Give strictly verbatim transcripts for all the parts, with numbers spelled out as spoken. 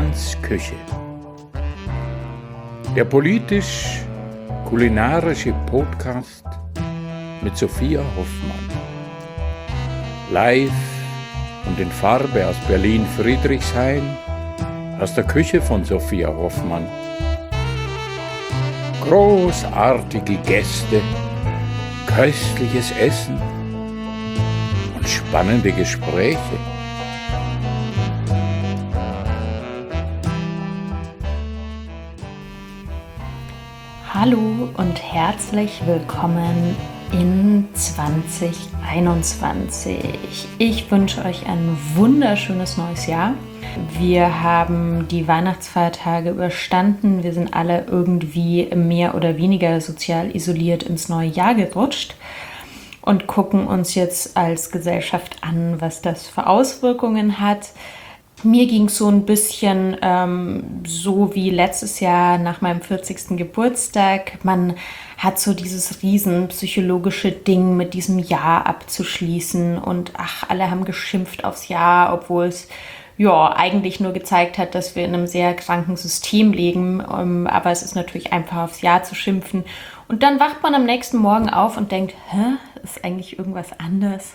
Hoffmanns Küche. Der politisch-kulinarische Podcast mit Sophia Hoffmann. Live und in Farbe aus Berlin-Friedrichshain, aus der Küche von Sophia Hoffmann. Großartige Gäste, köstliches Essen und spannende Gespräche. Hallo und herzlich willkommen in zwanzig einundzwanzig. Ich wünsche euch ein wunderschönes neues Jahr. Wir haben die Weihnachtsfeiertage überstanden. Wir sind alle irgendwie mehr oder weniger sozial isoliert ins neue Jahr gerutscht und gucken uns jetzt als Gesellschaft an, was das für Auswirkungen hat. Mir ging es so ein bisschen ähm, so wie letztes Jahr nach meinem vierzigsten Geburtstag. Man hat so dieses riesen psychologische Ding mit diesem Jahr abzuschließen und ach, alle haben geschimpft aufs Jahr, obwohl es ja eigentlich nur gezeigt hat, dass wir in einem sehr kranken System leben. Ähm, aber es ist natürlich einfach aufs Jahr zu schimpfen. Und dann wacht man am nächsten Morgen auf und denkt, hä, ist eigentlich irgendwas anders?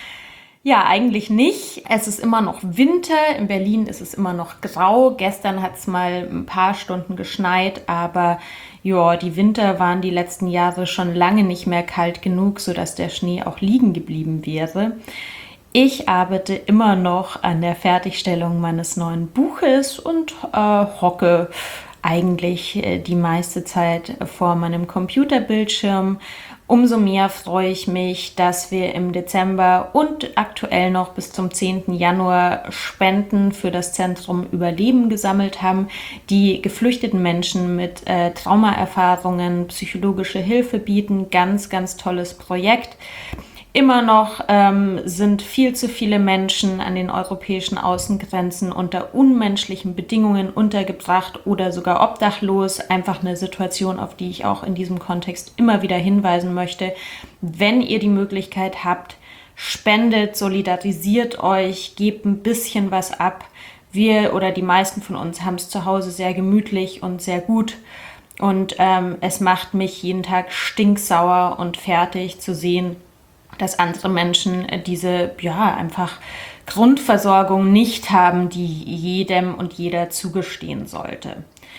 Ja, eigentlich nicht. Es ist immer noch Winter. In Berlin ist es immer noch grau. Gestern hat es mal ein paar Stunden geschneit, aber ja, die Winter waren die letzten Jahre schon lange nicht mehr kalt genug, sodass der Schnee auch liegen geblieben wäre. Ich arbeite immer noch an der Fertigstellung meines neuen Buches und äh, hocke eigentlich äh, die meiste Zeit vor meinem Computerbildschirm. Umso mehr freue ich mich, dass wir im Dezember und aktuell noch bis zum zehnten Januar Spenden für das Zentrum Überleben gesammelt haben, die geflüchteten Menschen mit äh, Traumaerfahrungen psychologische Hilfe bieten. Ganz, ganz tolles Projekt. Immer noch ähm, sind viel zu viele Menschen an den europäischen Außengrenzen unter unmenschlichen Bedingungen untergebracht oder sogar obdachlos. Einfach eine Situation, auf die ich auch in diesem Kontext immer wieder hinweisen möchte. Wenn ihr die Möglichkeit habt, spendet, solidarisiert euch, gebt ein bisschen was ab. Wir oder die meisten von uns haben es zu Hause sehr gemütlich und sehr gut. Und ähm, es macht mich jeden Tag stinksauer und fertig zu sehen, dass andere Menschen diese, ja, einfach Grundversorgung nicht haben, die jedem und jeder zugestehen sollte.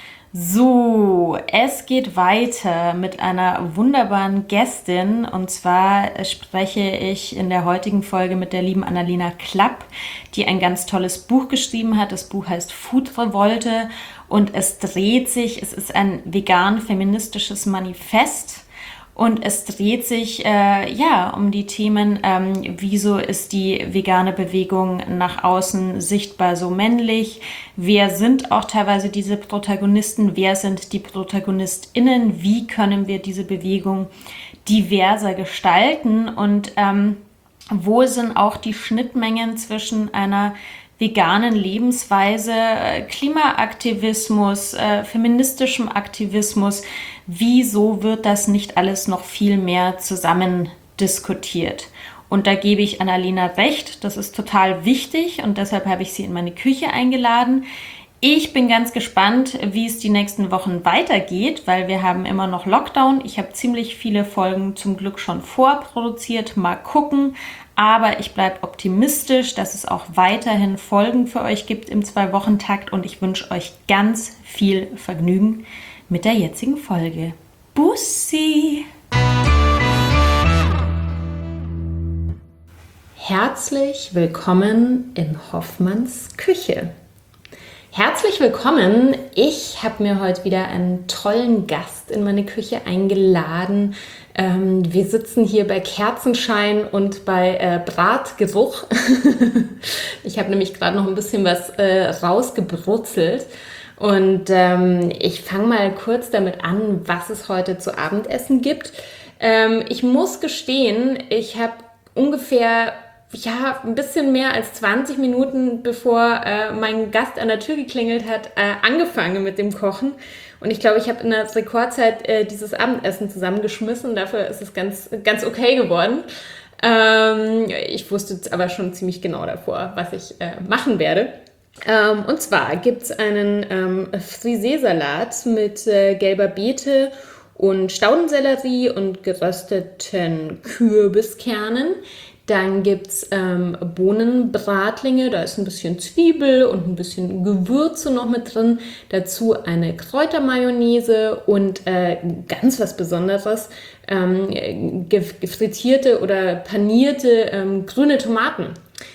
So, es geht weiter mit einer wunderbaren Gästin, und zwar spreche ich in der heutigen Folge mit der lieben Annalena Klapp, die ein ganz tolles Buch geschrieben hat. Das Buch heißt Food Revolte und es dreht sich, es ist ein vegan-feministisches Manifest. Und es dreht sich äh, ja um die Themen, ähm, wieso ist die vegane Bewegung nach außen sichtbar so männlich? Wer sind auch teilweise diese Protagonisten? Wer sind die ProtagonistInnen? Wie können wir diese Bewegung diverser gestalten? Und ähm, wo sind auch die Schnittmengen zwischen einer veganen Lebensweise, Klimaaktivismus, äh, feministischem Aktivismus? Wieso wird das nicht alles noch viel mehr zusammen diskutiert? Und da gebe ich Annalena recht, das ist total wichtig und deshalb habe ich sie in meine Küche eingeladen. Ich bin ganz gespannt, wie es die nächsten Wochen weitergeht, weil wir haben immer noch Lockdown. Ich habe ziemlich viele Folgen zum Glück schon vorproduziert. Mal gucken. Aber ich bleibe optimistisch, dass es auch weiterhin Folgen für euch gibt im Zwei-Wochen-Takt und ich wünsche euch ganz viel Vergnügen mit der jetzigen Folge. Bussi! Herzlich willkommen in Hoffmanns Küche. Herzlich willkommen. Ich habe mir heute wieder einen tollen Gast in meine Küche eingeladen. Ähm, wir sitzen hier bei Kerzenschein und bei äh, Bratgeruch. Ich habe nämlich gerade noch ein bisschen was äh, rausgebrutzelt. Und ähm, ich fange mal kurz damit an, was es heute zu Abendessen gibt. Ähm, ich muss gestehen, ich habe ungefähr ja, ein bisschen mehr als zwanzig Minuten, bevor äh, mein Gast an der Tür geklingelt hat, äh, angefangen mit dem Kochen. Und ich glaube, ich habe in der Rekordzeit äh, dieses Abendessen zusammengeschmissen. Dafür ist es ganz, ganz okay geworden. Ähm, ich wusste aber schon ziemlich genau davor, was ich äh, machen werde. Ähm, und zwar gibt es einen ähm, Frisee-Salat mit äh, gelber Beete und Staudensellerie und gerösteten Kürbiskernen. Dann gibt es ähm, Bohnenbratlinge, da ist ein bisschen Zwiebel und ein bisschen Gewürze noch mit drin. Dazu eine Kräutermayonnaise und äh, ganz was Besonderes, ähm, gefrittierte oder panierte ähm, grüne Tomaten.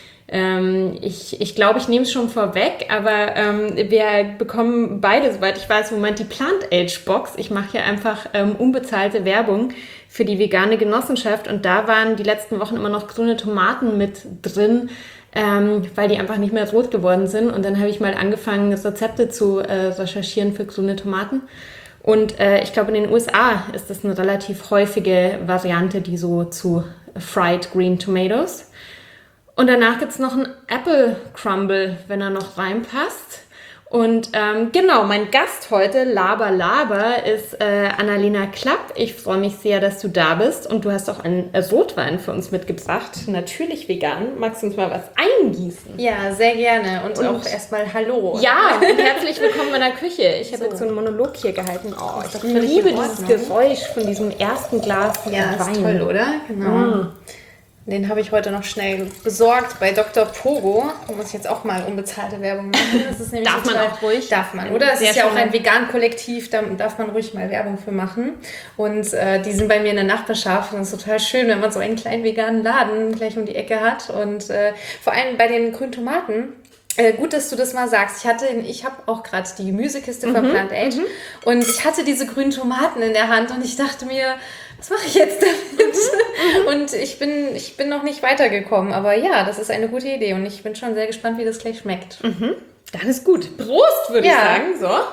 Ähm, ich ich glaube, ich nehme es schon vorweg, aber ähm, wir bekommen beide, soweit ich weiß, im Moment die Plant-Age-Box. Ich mache hier einfach ähm, unbezahlte Werbung für die vegane Genossenschaft und da waren die letzten Wochen immer noch grüne Tomaten mit drin, ähm, weil die einfach nicht mehr rot geworden sind. Und dann habe ich mal angefangen, Rezepte zu äh, recherchieren für grüne Tomaten. Und äh, ich glaube, in den U S A ist das eine relativ häufige Variante, die so zu Fried Green Tomatoes. Und danach gibt es noch einen Apple Crumble, wenn er noch reinpasst. Und ähm, genau, mein Gast heute, Laber Laber, ist äh, Annalena Klapp. Ich freue mich sehr, dass du da bist. Und du hast auch einen Rotwein für uns mitgebracht, natürlich vegan. Magst du uns mal was eingießen? Ja, sehr gerne. Und, und auch erstmal Hallo. Ja, und herzlich willkommen in meiner Küche. Ich habe So. jetzt so einen Monolog hier gehalten. Oh, ich völlig liebe in dieses Ordnung. Geräusch von diesem ersten Glas Ja, Wein. ist toll, oder? Genau. Mm. Den habe ich heute noch schnell besorgt bei Doktor Pogo. Da muss ich jetzt auch mal unbezahlte Werbung machen. Das ist nämlich Darf man total, auch ruhig? Darf man, oder? Es Sehr ist ja auch schön. ein Vegan-Kollektiv, da darf man ruhig mal Werbung für machen. Und äh, die sind bei mir in der Nachbarschaft und es ist total schön, wenn man so einen kleinen veganen Laden gleich um die Ecke hat. Und äh, vor allem bei den grünen Tomaten. Äh, gut, dass du das mal sagst. Ich hatte, ich habe auch gerade die Gemüsekiste von Plant Age und ich hatte diese grünen Tomaten in der Hand und ich dachte mir, was mache ich jetzt damit? Und ich bin, ich bin noch nicht weitergekommen. Aber ja, das ist eine gute Idee und ich bin schon sehr gespannt, wie das gleich schmeckt. Dann ist gut. Prost, würde Ja. ich sagen.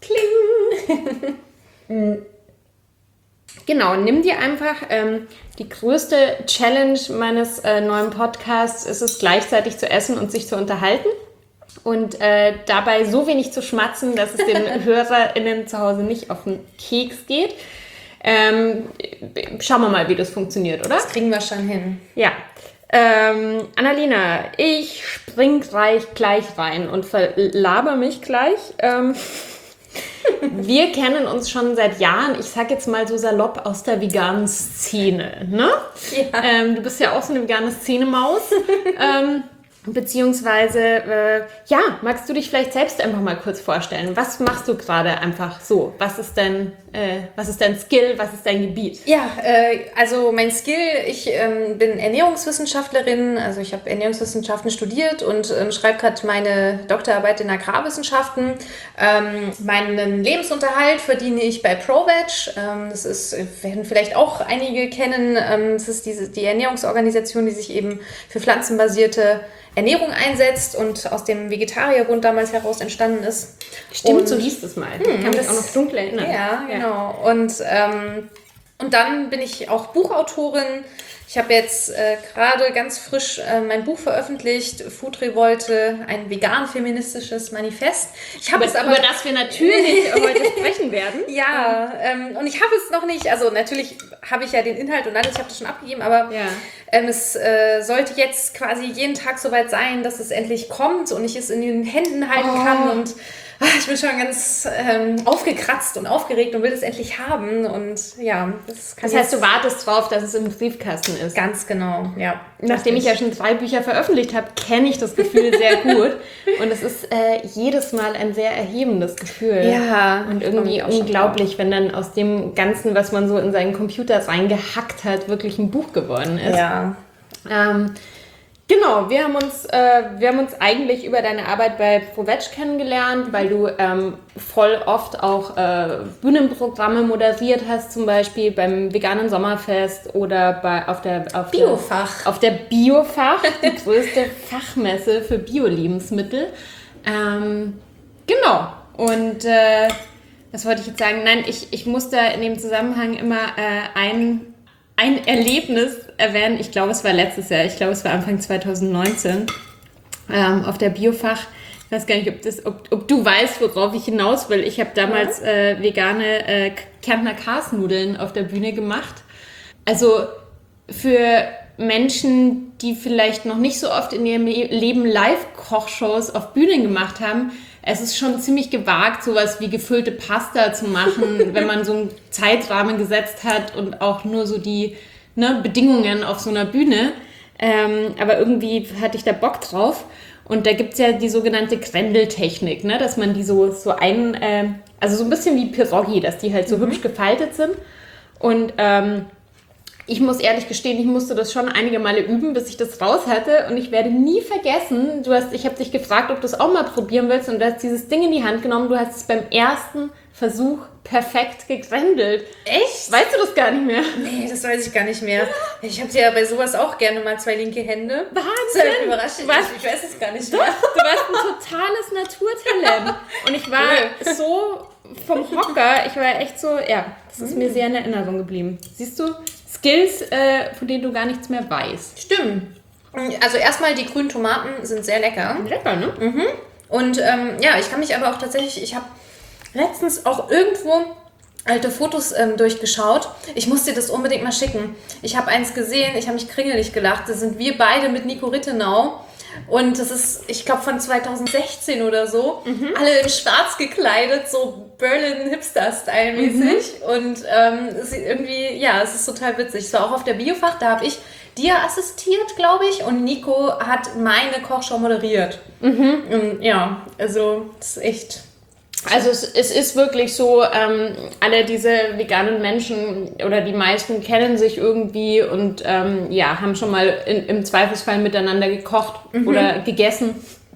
So. Kling. Genau, nimm dir einfach ähm, die größte Challenge meines äh, neuen Podcasts ist es, gleichzeitig zu essen und sich zu unterhalten. Und äh, dabei so wenig zu schmatzen, dass es den HörerInnen zu Hause nicht auf den Keks geht. Ähm, schauen wir mal, wie das funktioniert, oder? Das kriegen wir schon hin. Ja. Ähm, Annalena, ich spring gleich, gleich rein und verlaber mich gleich. Ähm, wir kennen uns schon seit Jahren, ich sag jetzt mal so salopp, aus der veganen Szene, ne? Ja. Ähm, du bist ja auch so eine vegane Szene-Maus. ähm, beziehungsweise, äh, ja, magst du dich vielleicht selbst einfach mal kurz vorstellen? Was machst du gerade einfach so? Was ist dein, äh, was ist dein Skill? Was ist dein Gebiet? Ja, äh, also mein Skill, ich ähm, bin Ernährungswissenschaftlerin, also ich habe Ernährungswissenschaften studiert und ähm, schreibe gerade meine Doktorarbeit in Agrarwissenschaften. Ähm, meinen Lebensunterhalt verdiene ich bei ProVeg. Ähm, das ist, werden vielleicht auch einige kennen, ähm, das ist diese, die Ernährungsorganisation, die sich eben für pflanzenbasierte Ernährung einsetzt und aus dem Vegetarierbund damals heraus entstanden ist. Stimmt, und so hieß das mal. Ich kann mich das- auch noch dunkel erinnern. Ja, genau. Und, ähm, und dann bin ich auch Buchautorin. Ich habe jetzt äh, gerade ganz frisch äh, mein Buch veröffentlicht, Food Revolte, ein vegan-feministisches Manifest. Ich habe Über, es aber... über das wir natürlich heute sprechen werden. Ja, ähm, und ich habe es noch nicht, also natürlich habe ich ja den Inhalt und alles, ich habe das schon abgegeben, aber Ja. ähm, es äh, sollte jetzt quasi jeden Tag soweit sein, dass es endlich kommt und ich es in den Händen halten Oh. kann und ach, ich bin schon ganz ähm, aufgekratzt und aufgeregt und will es endlich haben und ja, das kann Das heißt, jetzt du wartest drauf, dass es im Briefkasten ist. ganz genau, ja. Nachdem ich ja schon drei Bücher veröffentlicht habe, kenne ich das Gefühl sehr gut. Und es ist äh, jedes Mal ein sehr erhebendes Gefühl. Ja, Und ich freu irgendwie mich auch schon unglaublich, wenn dann aus dem Ganzen, was man so in seinen Computer reingehackt hat, wirklich ein Buch geworden ist. Ja. Ähm, genau, wir haben uns, äh, wir haben uns eigentlich über deine Arbeit bei ProVeg kennengelernt, weil du ähm, voll oft auch äh, Bühnenprogramme moderiert hast, zum Beispiel beim veganen Sommerfest oder bei, auf der auf Biofach. Der, auf der Biofach, die größte Fachmesse für Bio-Lebensmittel. Ähm, genau. Und äh, was wollte ich jetzt sagen? Nein, ich, ich muss da in dem Zusammenhang immer äh, ein Ein Erlebnis erwähnen, ich glaube, es war letztes Jahr, ich glaube, es war Anfang zwanzig neunzehn, ähm, auf der Biofach. Ich weiß gar nicht, ob, das, ob, ob du weißt, worauf ich hinaus will. Ich habe damals äh, vegane äh, Kärntner Karsnudeln auf der Bühne gemacht. Also für Menschen, die vielleicht noch nicht so oft in ihrem Leben Live-Kochshows auf Bühnen gemacht haben, es ist schon ziemlich gewagt, sowas wie gefüllte Pasta zu machen, wenn man so einen Zeitrahmen gesetzt hat und auch nur so die ne, Bedingungen auf so einer Bühne. Ähm, aber irgendwie hatte ich da Bock drauf. Und da gibt's ja die sogenannte Grendeltechnik, ne, dass man die so, so ein, äh, also so ein bisschen wie Pierogi, dass die halt so mhm. hübsch gefaltet sind. Und ähm, ich muss ehrlich gestehen, ich musste das schon einige Male üben, bis ich das raus hatte. Und ich werde nie vergessen, du hast, ich habe dich gefragt, ob du es auch mal probieren willst. Und du hast dieses Ding in die Hand genommen. Du hast es beim ersten Versuch perfekt gegrendelt. Echt? Weißt du das gar nicht mehr? Nee, das weiß ich gar nicht mehr. Ich habe ja bei sowas auch gerne mal zwei linke Hände. Wahnsinn! Das überrascht mich. Ich weiß es gar nicht mehr. Du warst ein totales Naturtalent. Und ich war cool. so vom Hocker. Ich war echt so, ja, das ist mir sehr in Erinnerung geblieben. Siehst du? Skills, äh, von denen du gar nichts mehr weißt. Stimmt. Also erstmal, die grünen Tomaten sind sehr lecker. Lecker, ne? Mhm. Und ähm, ja, ich kann mich aber auch tatsächlich, ich habe letztens auch irgendwo alte Fotos ähm, durchgeschaut. Ich muss dir das unbedingt mal schicken. Ich habe eins gesehen, ich habe mich kringelig gelacht. Das sind wir beide mit Nico Rittenau. Und das ist, ich glaube, von zweitausendsechzehn oder so. Mhm. Alle in schwarz gekleidet, so Berlin-Hipster-Style-mäßig. Mhm. Und ähm, es ist irgendwie, ja, es ist total witzig. Es war auch auf der Biofach, da habe ich dir assistiert, glaube ich. Und Nico hat meine Kochshow moderiert. Mhm. Und ja, also das ist echt... Also es, es ist wirklich so, ähm, alle diese veganen Menschen oder die meisten kennen sich irgendwie und ähm, ja, haben schon mal in, im Zweifelsfall miteinander gekocht mhm. oder gegessen.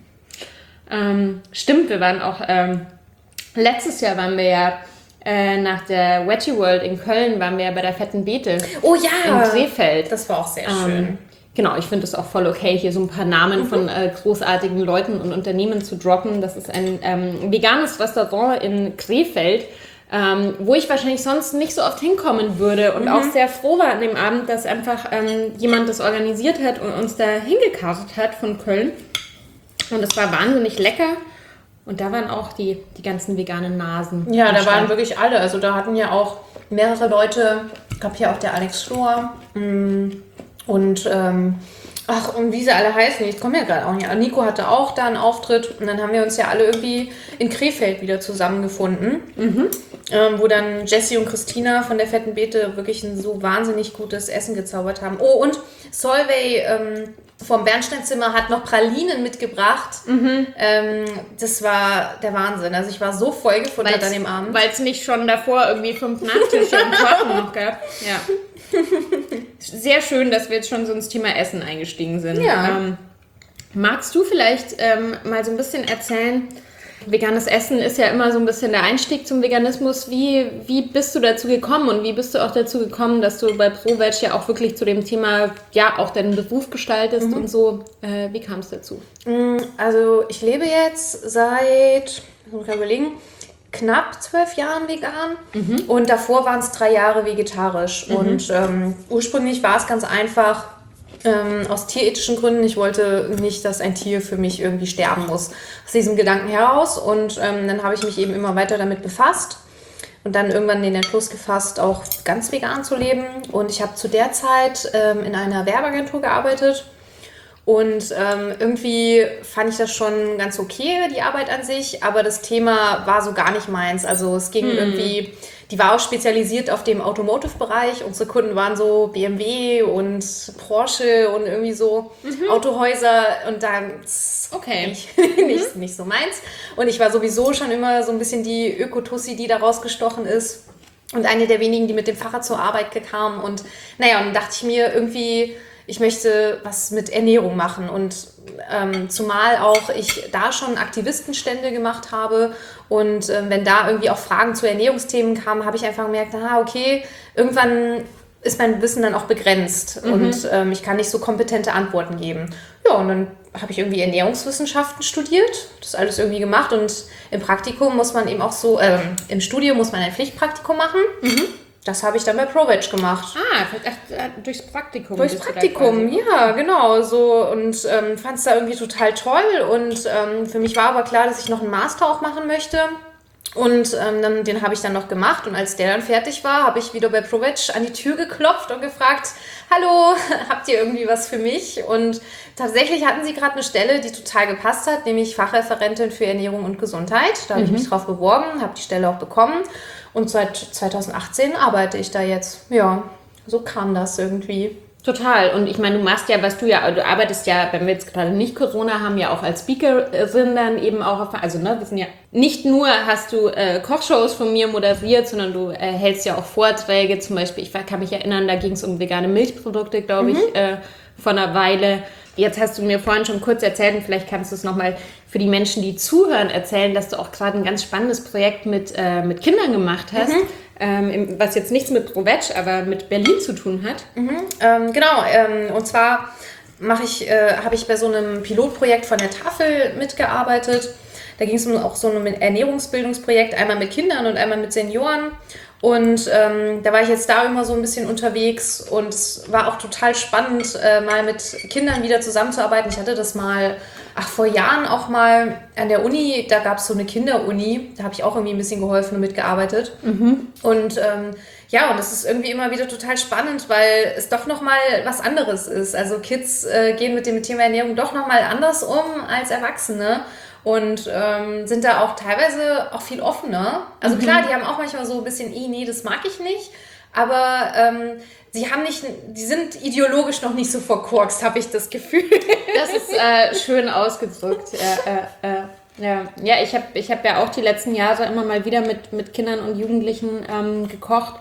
Ähm, stimmt, wir waren auch, ähm, letztes Jahr waren wir ja äh, nach der Veggie World in Köln, waren wir ja bei der Fetten Beete. Oh ja! In Krefeld. Das war auch sehr schön. Ähm, Genau, ich finde es auch voll okay, hier so ein paar Namen mhm. von äh, großartigen Leuten und Unternehmen zu droppen. Das ist ein ähm, veganes Restaurant in Krefeld, ähm, wo ich wahrscheinlich sonst nicht so oft hinkommen würde und mhm. auch sehr froh war an dem Abend, dass einfach ähm, jemand das organisiert hat und uns da hingekartet hat von Köln. Und es war wahnsinnig lecker. Und da waren auch die, die ganzen veganen Nasen. Ja, da waren wirklich alle. Also da hatten ja auch mehrere Leute, ich glaube hier auch der Alex Schlor, mh, und ähm, ach, und wie sie alle heißen, ich komme ja gerade auch nicht. Nico hatte auch da einen Auftritt und dann haben wir uns ja alle irgendwie in Krefeld wieder zusammengefunden, mhm. ähm, wo dann Jessie und Christina von der Fetten Beete wirklich ein so wahnsinnig gutes Essen gezaubert haben. Oh, und Solveig ähm, vom Bernsteinzimmer hat noch Pralinen mitgebracht. Mhm. Ähm, das war der Wahnsinn. Also ich war so vollgefuttert an dem Abend. Weil es nicht schon davor irgendwie fünf Nachtische und Torten noch gab. Ja. Sehr schön, dass wir jetzt schon so ins Thema Essen eingestiegen sind. Ja. Ähm, magst du vielleicht ähm, mal so ein bisschen erzählen, veganes Essen ist ja immer so ein bisschen der Einstieg zum Veganismus. Wie, wie bist du dazu gekommen und wie bist du auch dazu gekommen, dass du bei ProVeg ja auch wirklich zu dem Thema, ja, auch deinen Beruf gestaltest mhm. und so. Äh, wie kam es dazu? Also ich lebe jetzt seit, muss ich überlegen, knapp zwölf Jahren vegan mhm. und davor waren es drei Jahre vegetarisch. Mhm. Und ähm, ursprünglich war es ganz einfach, ähm, aus tierethischen Gründen. Ich wollte nicht, dass ein Tier für mich irgendwie sterben muss. Aus diesem Gedanken heraus. Und ähm, dann habe ich mich eben immer weiter damit befasst und dann irgendwann den Entschluss gefasst, auch ganz vegan zu leben. Und ich habe zu der Zeit ähm, in einer Werbeagentur gearbeitet. Und ähm, irgendwie fand ich das schon ganz okay, die Arbeit an sich, aber das Thema war so gar nicht meins. Also es ging hm. irgendwie, die war auch spezialisiert auf dem Automotive-Bereich. Unsere Kunden waren so B M W und Porsche und irgendwie so mhm. Autohäuser und dann okay. nicht, nicht, nicht so meins. Und ich war sowieso schon immer so ein bisschen die Ökotussi, die da rausgestochen ist. Und eine der wenigen, die mit dem Fahrrad zur Arbeit kam. Und naja, und dann dachte ich mir irgendwie, ich möchte was mit Ernährung machen und ähm, zumal auch ich da schon Aktivistenstände gemacht habe und ähm, wenn da irgendwie auch Fragen zu Ernährungsthemen kamen, habe ich einfach gemerkt, aha, okay, irgendwann ist mein Wissen dann auch begrenzt mhm. und ähm, ich kann nicht so kompetente Antworten geben. Ja, und dann habe ich irgendwie Ernährungswissenschaften studiert, das alles irgendwie gemacht und im Praktikum muss man eben auch so, ähm, im Studium muss man ein Pflichtpraktikum machen. Mhm. Das habe ich dann bei ProVeg gemacht. Ah, ach, durchs Praktikum. Durchs Praktikum, ja, genau. So, und ähm, fand es da irgendwie total toll. Und ähm, für mich war aber klar, dass ich noch einen Master auch machen möchte. Und ähm, dann, den habe ich dann noch gemacht und als der dann fertig war, habe ich wieder bei ProVeg an die Tür geklopft und gefragt, hallo, habt ihr irgendwie was für mich? Und tatsächlich hatten sie gerade eine Stelle, die total gepasst hat, nämlich Fachreferentin für Ernährung und Gesundheit. Da habe mhm. ich mich drauf beworben, habe die Stelle auch bekommen und seit zwanzig achtzehn arbeite ich da jetzt. Ja, so kam das irgendwie. Total. Und ich meine, du machst ja, was du ja, du arbeitest ja, wenn wir jetzt gerade nicht Corona haben, ja auch als Speakerin dann eben auch, auf, also ne, wir sind ja, nicht nur hast du äh, Kochshows von mir moderiert, sondern du äh, hältst ja auch Vorträge, zum Beispiel, ich kann mich erinnern, da ging es um vegane Milchprodukte, glaube ich, mhm. äh, vor einer Weile. Jetzt hast du mir vorhin schon kurz erzählt und vielleicht kannst du es nochmal für die Menschen, die zuhören, erzählen, dass du auch gerade ein ganz spannendes Projekt mit, äh, mit Kindern gemacht hast. Mhm. Ähm, was jetzt nichts mit ProVeg, aber mit Berlin zu tun hat. Mhm, ähm, genau, ähm, und zwar mache ich, äh, habe ich bei so einem Pilotprojekt von der Tafel mitgearbeitet. Da ging es um auch so ein Ernährungsbildungsprojekt, einmal mit Kindern und einmal mit Senioren. Und ähm, da war ich jetzt da immer so ein bisschen unterwegs und es war auch total spannend, äh, mal mit Kindern wieder zusammenzuarbeiten. Ich hatte das mal, ach vor Jahren auch mal an der Uni, da gab es so eine Kinderuni, da habe ich auch irgendwie ein bisschen geholfen und mitgearbeitet. Mhm. Und ähm, ja, und das ist irgendwie immer wieder total spannend, weil es doch nochmal was anderes ist. Also Kids äh, gehen mit dem Thema Ernährung doch nochmal anders um als Erwachsene. Und ähm, sind da auch teilweise auch viel offener. Also mhm. klar, die haben auch manchmal so ein bisschen, nee, das mag ich nicht. Aber ähm, sie haben nicht, die sind ideologisch noch nicht so verkorkst, habe ich das Gefühl. Das ist äh, schön ausgedrückt. Äh, äh, äh, ja. ja, ich habe ich hab ja auch die letzten Jahre immer mal wieder mit, mit Kindern und Jugendlichen ähm, gekocht.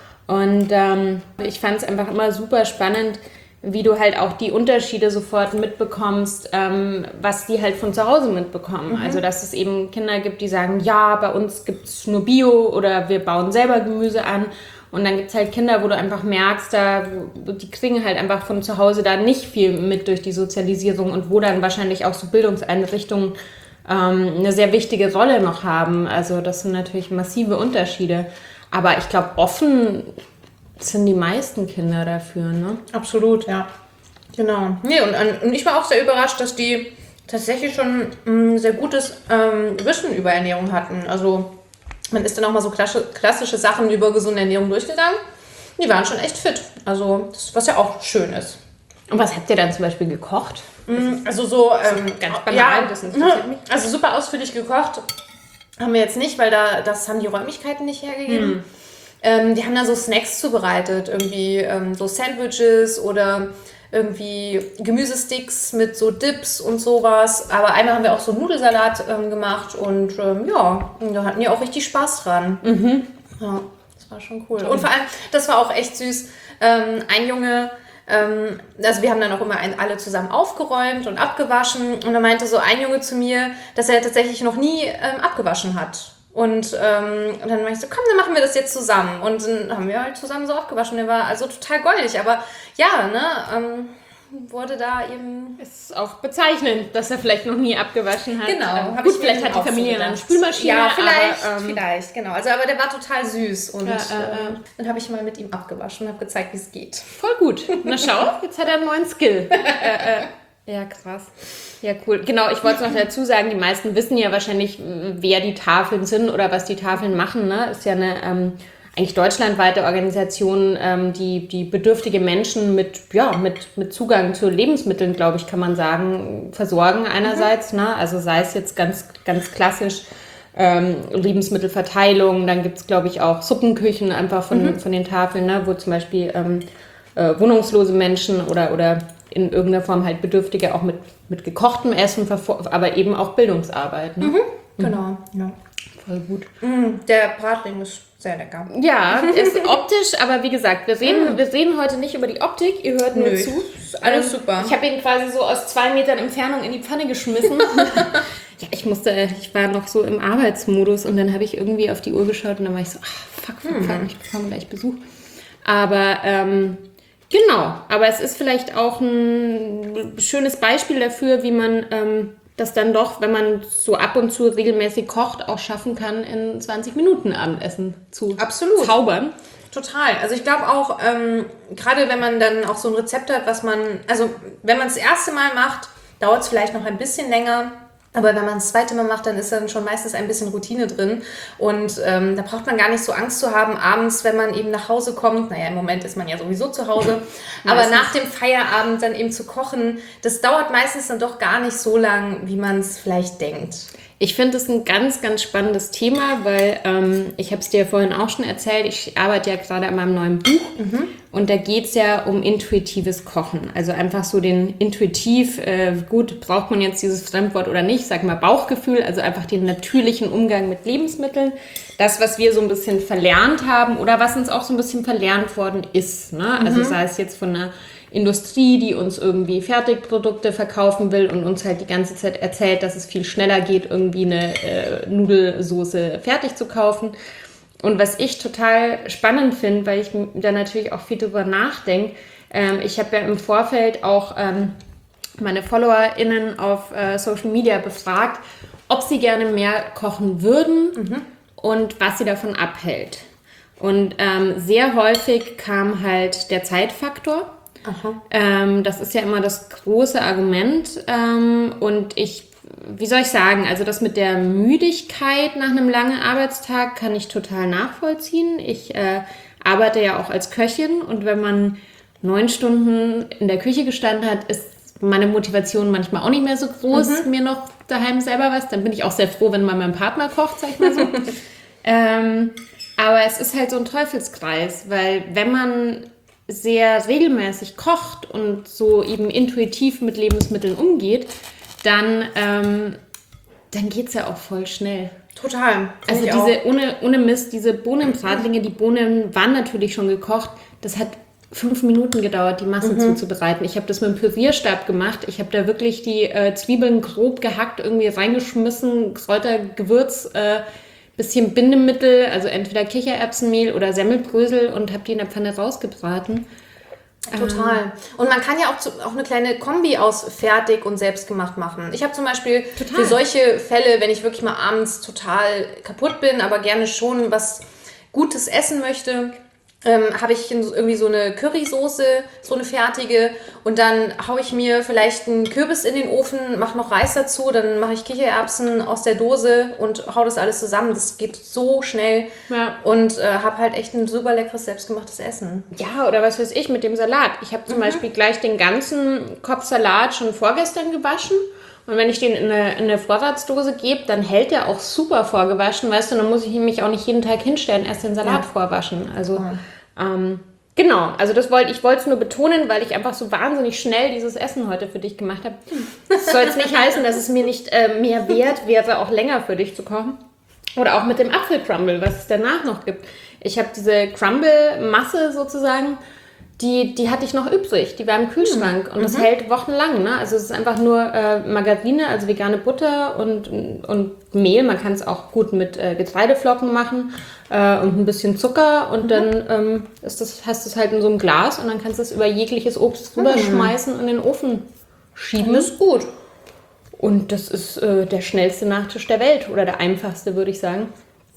Und ähm, ich fand es einfach immer super spannend, wie du halt auch die Unterschiede sofort mitbekommst, ähm, was die halt von zu Hause mitbekommen. Mhm. Also, dass es eben Kinder gibt, die sagen, ja, bei uns gibt es nur Bio oder wir bauen selber Gemüse an. Und dann gibt es halt Kinder, wo du einfach merkst, da, die kriegen halt einfach von zu Hause da nicht viel mit durch die Sozialisierung und wo dann wahrscheinlich auch so Bildungseinrichtungen ähm, eine sehr wichtige Rolle noch haben. Also, das sind natürlich massive Unterschiede. Aber ich glaube, offen sind die meisten Kinder dafür, ne? Absolut, ja. Genau. Nee, und, und ich war auch sehr überrascht, dass die tatsächlich schon ein sehr gutes ähm, Wissen über Ernährung hatten. Also man ist dann auch mal so klassische, klassische Sachen über gesunde Ernährung durchgegangen. Die waren schon echt fit. Also das, was ja auch schön ist. Und was habt ihr dann zum Beispiel gekocht? Also so, ähm, ganz banal, ja, das interessiert mich. Also super ausführlich gekocht haben wir jetzt nicht, weil da das haben die Räumlichkeiten nicht hergegeben. Hm. Ähm, die haben dann so Snacks zubereitet, irgendwie ähm, so Sandwiches oder irgendwie Gemüsesticks mit so Dips und sowas. Aber einmal haben wir auch so Nudelsalat ähm, gemacht und ähm, ja, da hatten die auch richtig Spaß dran. Mhm. Ja, das war schon cool. Und vor allem, das war auch echt süß. Ähm, ein Junge, ähm, also wir haben dann auch immer ein, alle zusammen aufgeräumt und abgewaschen und da meinte so ein Junge zu mir, dass er tatsächlich noch nie ähm, abgewaschen hat. Und, ähm, und dann meinte ich so, komm, dann machen wir das jetzt zusammen. Und dann haben wir halt zusammen so abgewaschen. Der war also total goldig. Aber ja, ne, ähm, wurde da eben... Ist auch bezeichnend, dass er vielleicht noch nie abgewaschen hat. Genau. Ähm, gut, vielleicht hat die Familie so eine Spülmaschine. Ja, vielleicht, aber, ähm, vielleicht, genau. Also, aber der war total süß. Und ja, äh, äh, dann habe ich mal mit ihm abgewaschen und habe gezeigt, wie es geht. Voll gut. Na schau, jetzt hat er einen neuen Skill. äh, äh. Ja, krass. Ja, cool. Genau, ich wollte es noch dazu sagen, die meisten wissen ja wahrscheinlich, wer die Tafeln sind oder was die Tafeln machen. Ne? Ist ja eine ähm, eigentlich deutschlandweite Organisation, ähm, die, die bedürftige Menschen mit, ja, mit, mit Zugang zu Lebensmitteln, glaube ich, kann man sagen, versorgen einerseits. Mhm. Ne? Also sei es jetzt ganz, ganz klassisch ähm, Lebensmittelverteilung, dann gibt es, glaube ich, auch Suppenküchen einfach von, mhm. von den Tafeln, ne? Wo zum Beispiel ähm, äh, wohnungslose Menschen oder, oder in irgendeiner Form halt Bedürftige auch mit, mit gekochtem Essen, aber eben auch Bildungsarbeit. Ne? Mhm, genau, ja. Voll gut. Mm, der Bratling ist sehr lecker. Ja, ist optisch, aber wie gesagt, wir reden, mm. wir reden heute nicht über die Optik, ihr hört nur Nö, zu. Ist alles ähm, super. Ich habe ihn quasi so aus zwei Metern Entfernung in die Pfanne geschmissen. Ja, ich musste, ich war noch so im Arbeitsmodus und dann habe ich irgendwie auf die Uhr geschaut und dann war ich so, ach, fuck, fuck, fuck, ich bekomme gleich Besuch. Aber, ähm, genau, aber es ist vielleicht auch ein schönes Beispiel dafür, wie man ähm, das dann doch, wenn man so ab und zu regelmäßig kocht, auch schaffen kann, in zwanzig Minuten Abendessen zu Absolut. zaubern. Total. Also ich glaube auch, ähm, gerade wenn man dann auch so ein Rezept hat, was man, also wenn man es das erste Mal macht, dauert es vielleicht noch ein bisschen länger, Aber wenn man das zweite Mal macht, dann ist dann schon meistens ein bisschen Routine drin. Und ähm, da braucht man gar nicht so Angst zu haben, abends, wenn man eben nach Hause kommt. Naja, im Moment ist man ja sowieso zu Hause. Aber nach dem Feierabend dann eben zu kochen, das dauert meistens dann doch gar nicht so lang, wie man es vielleicht denkt. Ich finde es ein ganz, ganz spannendes Thema, weil ähm, ich habe es dir vorhin auch schon erzählt, ich arbeite ja gerade an meinem neuen Buch mhm. und da geht es ja um intuitives Kochen. Also einfach so den intuitiv, äh, gut, braucht man jetzt dieses Fremdwort oder nicht, sag mal Bauchgefühl, also einfach den natürlichen Umgang mit Lebensmitteln. Das, was wir so ein bisschen verlernt haben oder was uns auch so ein bisschen verlernt worden ist. Ne? Also mhm. sei es jetzt von einer Industrie, die uns irgendwie Fertigprodukte verkaufen will und uns halt die ganze Zeit erzählt, dass es viel schneller geht, irgendwie eine äh, Nudelsoße fertig zu kaufen. Und was ich total spannend finde, weil ich da natürlich auch viel drüber nachdenke, ähm, ich habe ja im Vorfeld auch ähm, meine FollowerInnen auf äh, Social Media befragt, ob sie gerne mehr kochen würden mhm. und was sie davon abhält. Und ähm, sehr häufig kam halt der Zeitfaktor. Ähm, das ist ja immer das große Argument ähm, und ich, wie soll ich sagen, also das mit der Müdigkeit nach einem langen Arbeitstag kann ich total nachvollziehen. Ich äh, arbeite ja auch als Köchin und wenn man neun Stunden in der Küche gestanden hat, ist meine Motivation manchmal auch nicht mehr so groß, mhm. mir noch daheim selber was. Dann bin ich auch sehr froh, wenn mal mein Partner kocht, sag ich mal so. ähm, aber es ist halt so ein Teufelskreis, weil wenn man sehr regelmäßig kocht und so eben intuitiv mit Lebensmitteln umgeht, dann, ähm, dann geht es ja auch voll schnell. Total. Also diese, ohne, ohne Mist, diese Bohnenbratlinge, die Bohnen waren natürlich schon gekocht. Das hat fünf Minuten gedauert, die Masse mhm. zuzubereiten. Ich habe das mit dem Pürierstab gemacht. Ich habe da wirklich die äh, Zwiebeln grob gehackt, irgendwie reingeschmissen, Kräuter, Gewürz, äh, bisschen Bindemittel, also entweder Kichererbsenmehl oder Semmelbrösel und habe die in der Pfanne rausgebraten. Total. Ähm. Und man kann ja auch, zu, auch eine kleine Kombi aus fertig und selbstgemacht machen. Ich habe zum Beispiel total. Für solche Fälle, wenn ich wirklich mal abends total kaputt bin, aber gerne schon was Gutes essen möchte, ähm, habe ich irgendwie so eine Currysoße, so eine fertige und dann haue ich mir vielleicht einen Kürbis in den Ofen, mache noch Reis dazu, dann mache ich Kichererbsen aus der Dose und hau das alles zusammen. Das geht so schnell ja. und äh, habe halt echt ein super leckeres, selbstgemachtes Essen. Ja, oder was weiß ich mit dem Salat. Ich habe zum mhm. Beispiel gleich den ganzen Kopf Salat schon vorgestern gewaschen. Und wenn ich den in eine, in eine Vorratsdose gebe, dann hält der auch super vorgewaschen, weißt du, dann muss ich mich auch nicht jeden Tag hinstellen, erst den Salat ja. vorwaschen. Also, ja. ähm, genau, also das wollte ich wollte es nur betonen, weil ich einfach so wahnsinnig schnell dieses Essen heute für dich gemacht habe. Das soll jetzt nicht heißen, dass es mir nicht äh, mehr wert wäre, auch länger für dich zu kochen. Oder auch mit dem Apfelcrumble, was es danach noch gibt. Ich habe diese Crumble-Masse sozusagen, Die, die hatte ich noch übrig, die war im Kühlschrank und das mhm. hält wochenlang. Ne? Also es ist einfach nur äh, Margarine, also vegane Butter und, und Mehl. Man kann es auch gut mit äh, Getreideflocken machen äh, und ein bisschen Zucker und mhm. dann ähm, ist das, hast du es halt in so einem Glas und dann kannst du es über jegliches Obst drüber mhm. schmeißen und in den Ofen schieben. Das ist gut. Und das ist äh, der schnellste Nachtisch der Welt oder der einfachste, würde ich sagen.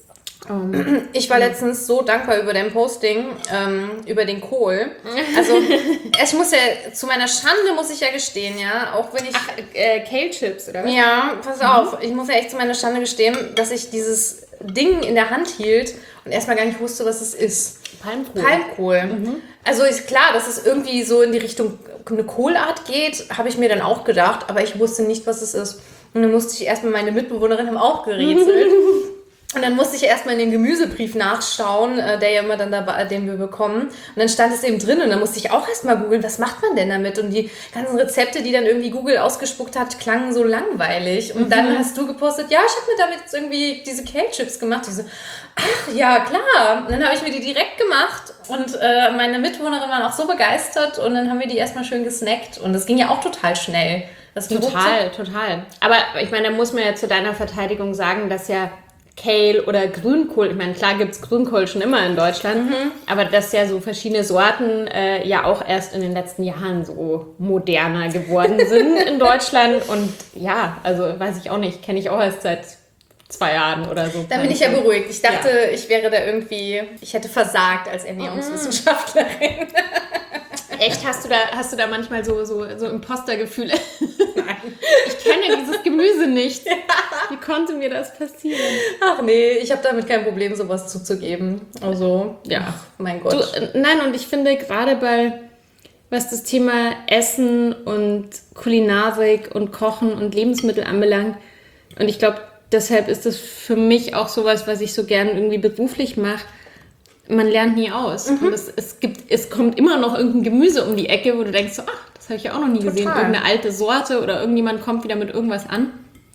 Um, ich war letztens so dankbar über dein Posting, ähm, über den Kohl. Also, ich muss ja, zu meiner Schande muss ich ja gestehen, ja, auch wenn ich... Ach, äh, Kale-Chips, oder was? Ja, pass auf, mhm. ich muss ja echt zu meiner Schande gestehen, dass ich dieses Ding in der Hand hielt und erstmal gar nicht wusste, was es ist. Palmkohl. Palmkohl. Mhm. Also ist klar, dass es irgendwie so in die Richtung eine Kohlart geht, habe ich mir dann auch gedacht, aber ich wusste nicht, was es ist. Und dann musste ich erstmal, meine Mitbewohnerin haben auch gerätselt. Und dann musste ich erstmal in den Gemüsebrief nachschauen, der ja immer dann dabei, den wir bekommen. Und dann stand es eben drin und dann musste ich auch erstmal googeln, was macht man denn damit? Und die ganzen Rezepte, die dann irgendwie Google ausgespuckt hat, klangen so langweilig. Und mhm. dann hast du gepostet, ja, ich habe mir damit jetzt irgendwie diese Kale-Chips gemacht. Ich so, ach ja, klar. Und dann habe ich mir die direkt gemacht und äh, meine Mitbewohnerin waren auch so begeistert und dann haben wir die erstmal schön gesnackt. Und das ging ja auch total schnell. Das total, total. Aber ich meine, da muss man ja zu deiner Verteidigung sagen, dass ja Kale oder Grünkohl, ich meine, klar gibt es Grünkohl schon immer in Deutschland, mhm. aber dass ja so verschiedene Sorten äh, ja auch erst in den letzten Jahren so moderner geworden sind in Deutschland und ja, also weiß ich auch nicht, kenne ich auch erst seit zwei Jahren oder so. Da bin ich ja beruhigt. Ich dachte, ja. ich wäre da irgendwie, ich hätte versagt als Ernährungswissenschaftlerin. Echt, hast du da, hast du da manchmal so, so, so Impostergefühle? Nein. Ich kenne dieses Gemüse nicht. Wie konnte mir das passieren? Ach nee, ich habe damit kein Problem, sowas zuzugeben. Also, ja, ach, mein Gott. Du, nein, und ich finde gerade bei, was das Thema Essen und Kulinarik und Kochen und Lebensmittel anbelangt, und ich glaube, deshalb ist das für mich auch sowas, was ich so gern irgendwie beruflich mache. Man lernt nie aus. Mhm. Und es, es, gibt, es kommt immer noch irgendein Gemüse um die Ecke, wo du denkst, so, ach, das habe ich ja auch noch nie Total. gesehen. Irgendeine alte Sorte oder irgendjemand kommt wieder mit irgendwas an.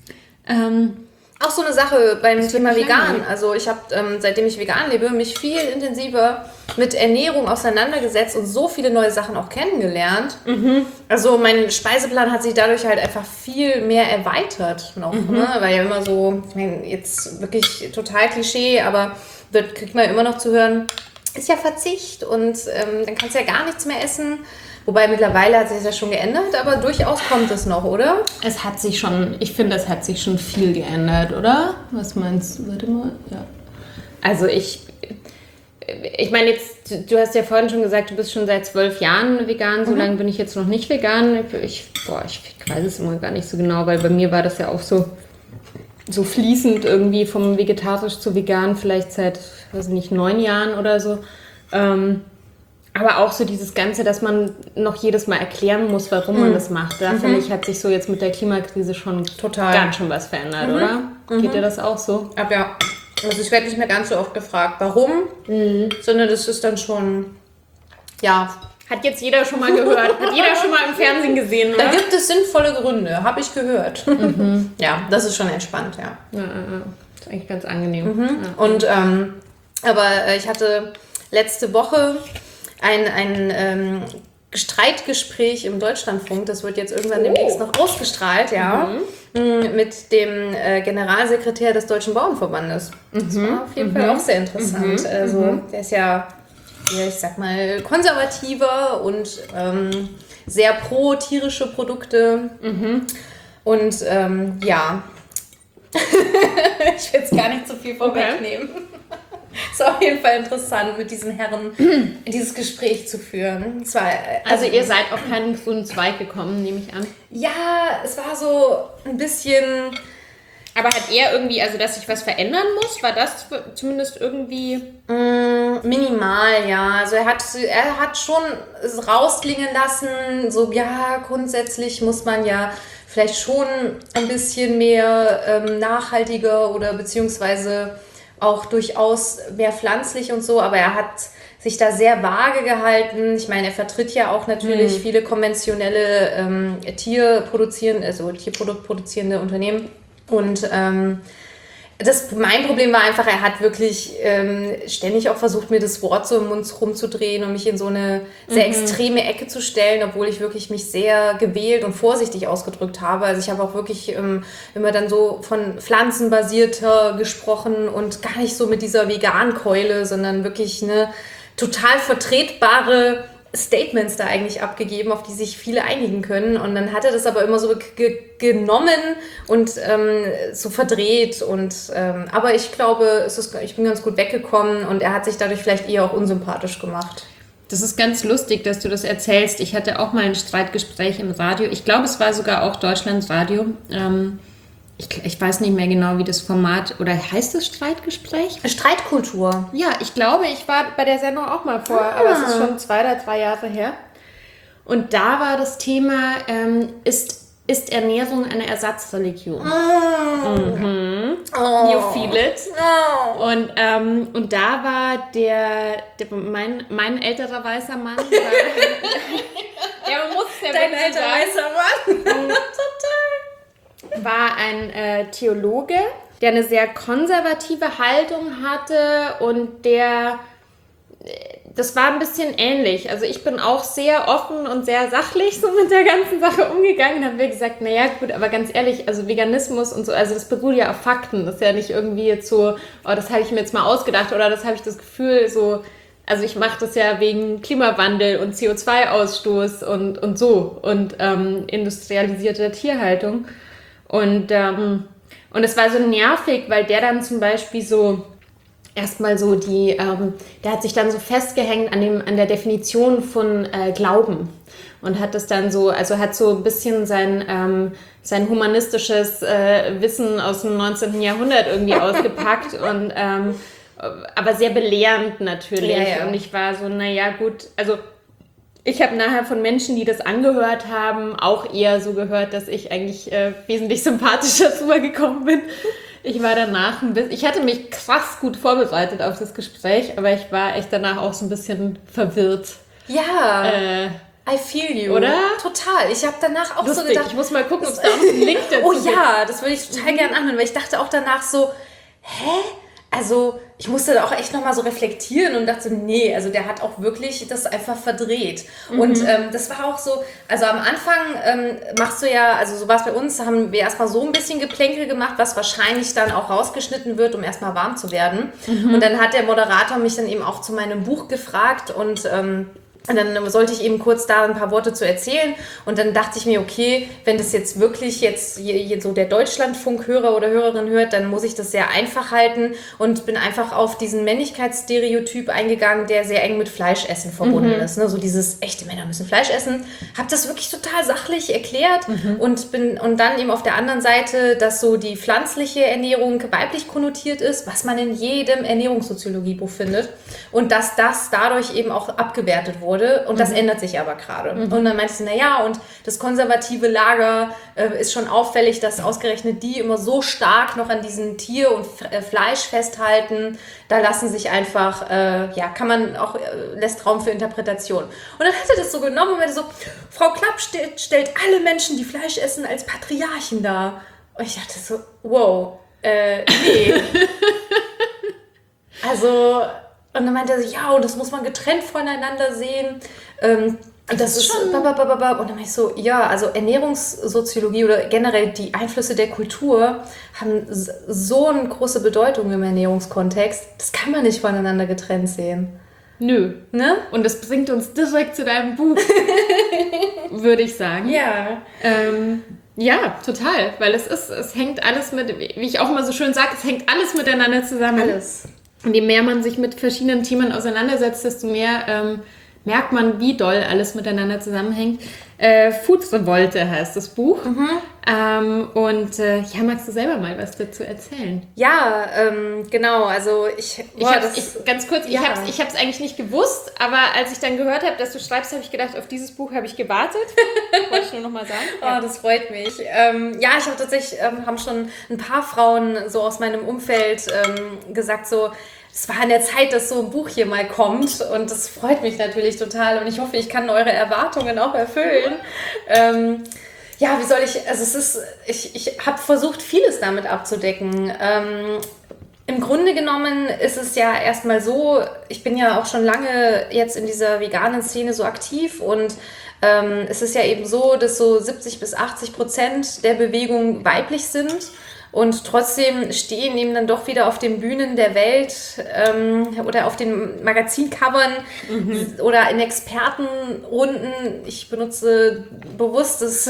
Ähm, Auch so eine Sache beim Thema vegan. Also ich habe, ähm, seitdem ich vegan lebe, mich viel intensiver mit Ernährung auseinandergesetzt und so viele neue Sachen auch kennengelernt. Mhm. Also mein Speiseplan hat sich dadurch halt einfach viel mehr erweitert noch. Mhm. Ne? Weil ja immer so, ich meine, jetzt wirklich total Klischee, aber wird, kriegt man ja immer noch zu hören, ist ja Verzicht und ähm, dann kannst du ja gar nichts mehr essen. Wobei mittlerweile hat sich das ja schon geändert, aber durchaus kommt es noch, oder? Es hat sich schon, ich finde, es hat sich schon viel geändert, oder? Was meinst du? Warte mal. Ja. Also ich, ich meine jetzt, du hast ja vorhin schon gesagt, du bist schon seit zwölf Jahren vegan, so mhm. lange bin ich jetzt noch nicht vegan. Ich, boah, ich weiß es immer gar nicht so genau, weil bei mir war das ja auch so, so fließend irgendwie vom vegetarisch zu vegan, vielleicht seit, weiß ich nicht, neun Jahren oder so. Ähm, Aber auch so dieses Ganze, dass man noch jedes Mal erklären muss, warum mhm. man das macht. Da mhm. finde ich, hat sich so jetzt mit der Klimakrise schon Total. ganz schön was verändert, mhm. oder? Mhm. Geht dir das auch so? Aber ja, also ich werde nicht mehr ganz so oft gefragt, warum, mhm. sondern das ist dann schon, ja... Hat jetzt jeder schon mal gehört, hat jeder schon mal im Fernsehen gesehen, oder? Da gibt es sinnvolle Gründe, habe ich gehört. Mhm. Ja, das ist schon entspannt, ja. Ja, ja. Das ist eigentlich ganz angenehm. Mhm. Ja. Und, ähm, aber äh, ich hatte letzte Woche ein, ein ähm, Streitgespräch im Deutschlandfunk, das wird jetzt irgendwann oh. demnächst noch ausgestrahlt, ja, mhm. mit dem äh, Generalsekretär des Deutschen Bauernverbandes. Mhm. Das war auf jeden mhm. Fall auch sehr interessant. Mhm. Also, mhm. der ist ja, ja, ich sag mal, konservativer und ähm, sehr pro tierische Produkte. Mhm. Und ähm, ja, ich will jetzt gar nicht zu viel vorwegnehmen. Okay. Es war auf jeden Fall interessant, mit diesen Herren dieses Gespräch zu führen. Es war, also, also ihr seid auf keinen grünen Zweig gekommen, nehme ich an. Ja, es war so ein bisschen... Aber hat er irgendwie, also dass sich was verändern muss? War das zumindest irgendwie... Mm, minimal, ja. Also er hat, er hat schon es rausklingen lassen, so ja, grundsätzlich muss man ja vielleicht schon ein bisschen mehr ähm, nachhaltiger oder beziehungsweise auch durchaus mehr pflanzlich und so, aber er hat sich da sehr vage gehalten. Ich meine, er vertritt ja auch natürlich hm. viele konventionelle ähm, Tierproduzierende, also Tierproduktproduzierende Unternehmen. Und ähm, das, mein Problem war einfach, er hat wirklich ähm, ständig auch versucht, mir das Wort so im Mund rumzudrehen und mich in so eine sehr mhm. extreme Ecke zu stellen, obwohl ich wirklich mich sehr gewählt und vorsichtig ausgedrückt habe. Also ich habe auch wirklich ähm, immer dann so von pflanzenbasierter gesprochen und gar nicht so mit dieser Vegan-Keule, sondern wirklich eine total vertretbare Statements da eigentlich abgegeben, auf die sich viele einigen können. Und dann hat er das aber immer so ge- genommen und ähm, so verdreht. Und ähm, aber ich glaube, es ist, ich bin ganz gut weggekommen und er hat sich dadurch vielleicht eher auch unsympathisch gemacht. Das ist ganz lustig, dass du das erzählst. Ich hatte auch mal ein Streitgespräch im Radio. Ich glaube, es war sogar auch Deutschlandradio. Ähm, Ich, ich weiß nicht mehr genau, wie das Format, oder heißt das Streitgespräch? Streitkultur. Ja, ich glaube, ich war bei der Sendung auch mal vor, ah. aber es ist schon zwei oder drei Jahre her. Und da war das Thema, ähm, ist, ist Ernährung eine Ersatzreligion? Oh. Mhm. Oh. You feel it. Oh. Und, ähm, und da war der, der mein, mein älterer weißer Mann. War, ja, man muss es ja Dein älterer weißer Mann. Total. War ein äh, Theologe, der eine sehr konservative Haltung hatte und der, das war ein bisschen ähnlich. Also ich bin auch sehr offen und sehr sachlich so mit der ganzen Sache umgegangen und habe mir gesagt, naja gut, aber ganz ehrlich, also Veganismus und so, also das beruht ja auf Fakten. Das ist ja nicht irgendwie jetzt so, oh, das habe ich mir jetzt mal ausgedacht oder das habe ich das Gefühl so, also ich mache das ja wegen Klimawandel und C O zwei Ausstoß und, und so und ähm, industrialisierter Tierhaltung. Und, ähm, und es war so nervig, weil der dann zum Beispiel so erstmal so die, ähm, der hat sich dann so festgehängt an, dem, an der Definition von äh, Glauben und hat das dann so, also hat so ein bisschen sein, ähm, sein humanistisches äh, Wissen aus dem neunzehnten Jahrhundert irgendwie ausgepackt und ähm, aber sehr belehrend natürlich. Ja, ja. Und ich war so, naja gut, also ich habe nachher von Menschen, die das angehört haben, auch eher so gehört, dass ich eigentlich äh, wesentlich sympathischer rübergekommen bin. Ich war danach ein bisschen, ich hatte mich krass gut vorbereitet auf das Gespräch, aber ich war echt danach auch so ein bisschen verwirrt. Ja, Äh, I feel you. Oder? Total. Ich habe danach auch lustig. so gedacht... Ich muss mal gucken, ob es da auch einen Link dazu Oh gibt. ja, das würde ich total mhm. gerne anhören, weil ich dachte auch danach so, hä? Also ich musste da auch echt nochmal so reflektieren und dachte, nee, also der hat auch wirklich das einfach verdreht. Mhm. Und ähm, das war auch so, also am Anfang ähm, machst du ja, also so war es bei uns, haben wir erstmal so ein bisschen Geplänkel gemacht, was wahrscheinlich dann auch rausgeschnitten wird, um erstmal warm zu werden. Mhm. Und dann hat der Moderator mich dann eben auch zu meinem Buch gefragt und... Ähm, Und dann sollte ich eben kurz da ein paar Worte zu erzählen. Und dann dachte ich mir, okay, wenn das jetzt wirklich jetzt hier, hier so der Deutschlandfunk-Hörer oder Hörerin hört, dann muss ich das sehr einfach halten und bin einfach auf diesen Männlichkeitsstereotyp eingegangen, der sehr eng mit Fleischessen verbunden mhm. ist. Ne? So dieses, echte Männer müssen Fleisch essen. Habe das wirklich total sachlich erklärt mhm. und bin und dann eben auf der anderen Seite, dass so die pflanzliche Ernährung weiblich konnotiert ist, was man in jedem Ernährungssoziologiebuch findet. Und dass das dadurch eben auch abgewertet wurde. Und das mhm. ändert sich aber gerade. Mhm. Und dann meinte sie, naja, und das konservative Lager äh, ist schon auffällig, dass ausgerechnet die immer so stark noch an diesem Tier und F- äh, Fleisch festhalten. Da lassen sich einfach, äh, ja, kann man auch, äh, lässt Raum für Interpretation. Und dann hat er das so genommen und meinte so, Frau Klapp stellt, stellt alle Menschen, die Fleisch essen, als Patriarchen dar. Und ich dachte so, wow, äh, nee. Also... Und dann meinte er so, ja, und das muss man getrennt voneinander sehen. Ähm, das, das ist schon... Bababababa. Und dann meinte ich so, ja, also Ernährungssoziologie oder generell die Einflüsse der Kultur haben so eine große Bedeutung im Ernährungskontext. Das kann man nicht voneinander getrennt sehen. Nö. Ne? Und das bringt uns direkt zu deinem Buch, würde ich sagen. Ja. Ähm, ja, total. Weil es ist, es hängt alles mit, wie ich auch immer so schön sage, es hängt alles miteinander zusammen. Alles. Und je mehr man sich mit verschiedenen Themen auseinandersetzt, desto mehr ähm, merkt man, wie doll alles miteinander zusammenhängt. Äh, Food-Revolte heißt das Buch. Mhm. Ähm, und äh, ja, magst du selber mal was dazu erzählen? Ja, ähm, genau. Also ich... Boah, ich, hab's, ich ganz kurz, ja. ich habe es ich hab's eigentlich nicht gewusst, aber als ich dann gehört habe, dass du schreibst, habe ich gedacht, auf dieses Buch habe ich gewartet. Wollte ich nur noch mal sagen. Ja. Oh, das freut mich. Ähm, ja, ich habe tatsächlich, ähm, haben schon ein paar Frauen so aus meinem Umfeld ähm, gesagt, so, es war an der Zeit, dass so ein Buch hier mal kommt und das freut mich natürlich total und ich hoffe, ich kann eure Erwartungen auch erfüllen. Ähm, ja, wie soll ich, also es ist, ich, ich habe versucht, vieles damit abzudecken. Ähm, Im Grunde genommen ist es ja erstmal so, ich bin ja auch schon lange jetzt in dieser veganen Szene so aktiv und ähm, es ist ja eben so, dass so siebzig bis achtzig Prozent der Bewegung weiblich sind. Und trotzdem stehen eben dann doch wieder auf den Bühnen der Welt ähm, oder auf den Magazincovern mhm. oder in Expertenrunden. Ich benutze bewusst das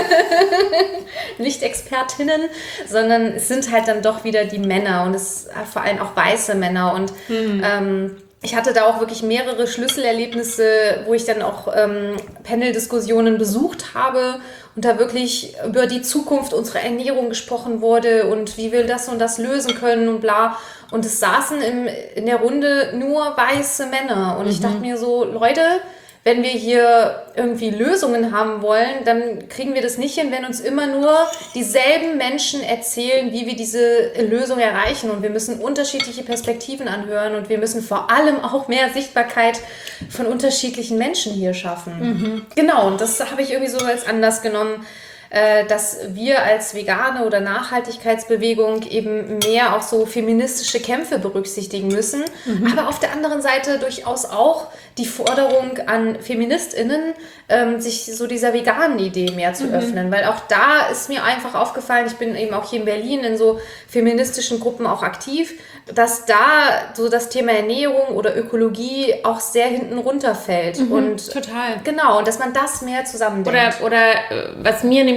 nicht Expertinnen, sondern es sind halt dann doch wieder die Männer und es vor allem auch weiße Männer. Und mhm. ähm, ich hatte da auch wirklich mehrere Schlüsselerlebnisse, wo ich dann auch ähm, Panel-Diskussionen besucht habe und da wirklich über die Zukunft unserer Ernährung gesprochen wurde und wie wir das und das lösen können und bla. Und es saßen im, in der Runde nur weiße Männer. Und mhm. ich dachte mir so, Leute, wenn wir hier irgendwie Lösungen haben wollen, dann kriegen wir das nicht hin, wenn uns immer nur dieselben Menschen erzählen, wie wir diese Lösung erreichen. Und wir müssen unterschiedliche Perspektiven anhören und wir müssen vor allem auch mehr Sichtbarkeit von unterschiedlichen Menschen hier schaffen. Mhm. Genau, und das habe ich irgendwie so als Anlass genommen, dass wir als vegane oder Nachhaltigkeitsbewegung eben mehr auch so feministische Kämpfe berücksichtigen müssen, mhm. aber auf der anderen Seite durchaus auch die Forderung an FeministInnen, ähm, sich so dieser veganen Idee mehr zu mhm. öffnen, weil auch da ist mir einfach aufgefallen, ich bin eben auch hier in Berlin in so feministischen Gruppen auch aktiv, dass da so das Thema Ernährung oder Ökologie auch sehr hinten runterfällt. Mhm, und total. Genau, und dass man das mehr zusammendenkt. Oder, oder was mir in dem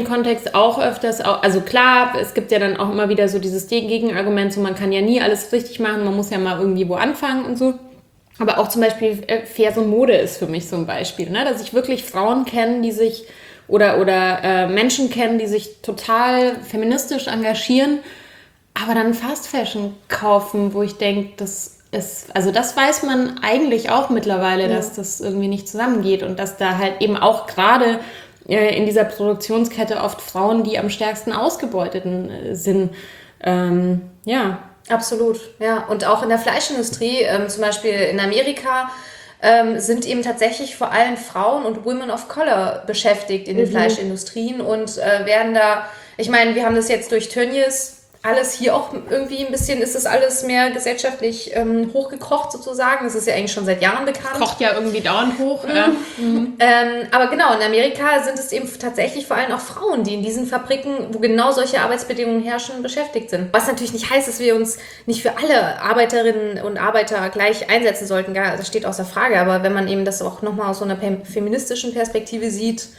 Kontext auch öfters, auch, also klar, es gibt ja dann auch immer wieder so dieses Gegenargument, so man kann ja nie alles richtig machen, man muss ja mal irgendwie wo anfangen und so. Aber auch zum Beispiel äh, faire Mode ist für mich so ein Beispiel, ne? Dass ich wirklich Frauen kenne, die sich oder, oder äh, Menschen kennen, die sich total feministisch engagieren, aber dann Fast Fashion kaufen, wo ich denke, das ist, also das weiß man eigentlich auch mittlerweile, ja. dass das irgendwie nicht zusammengeht und dass da halt eben auch gerade äh, in dieser Produktionskette oft Frauen, die am stärksten ausgebeuteten äh, sind, ähm, ja. Absolut, ja. Und auch in der Fleischindustrie, ähm, zum Beispiel in Amerika, ähm, sind eben tatsächlich vor allem Frauen und Women of Color beschäftigt in den mhm. Fleischindustrien und äh, werden da, ich meine, wir haben das jetzt durch Tönnies alles hier auch irgendwie ein bisschen, ist das alles mehr gesellschaftlich ähm, hochgekocht sozusagen. Das ist ja eigentlich schon seit Jahren bekannt. Kocht ja irgendwie dauernd hoch. Mhm. Ja. Mhm. Ähm, aber genau, in Amerika sind es eben tatsächlich vor allem auch Frauen, die in diesen Fabriken, wo genau solche Arbeitsbedingungen herrschen, beschäftigt sind. Was natürlich nicht heißt, dass wir uns nicht für alle Arbeiterinnen und Arbeiter gleich einsetzen sollten. Das steht außer Frage. Aber wenn man eben das auch nochmal aus so einer feministischen Perspektive sieht,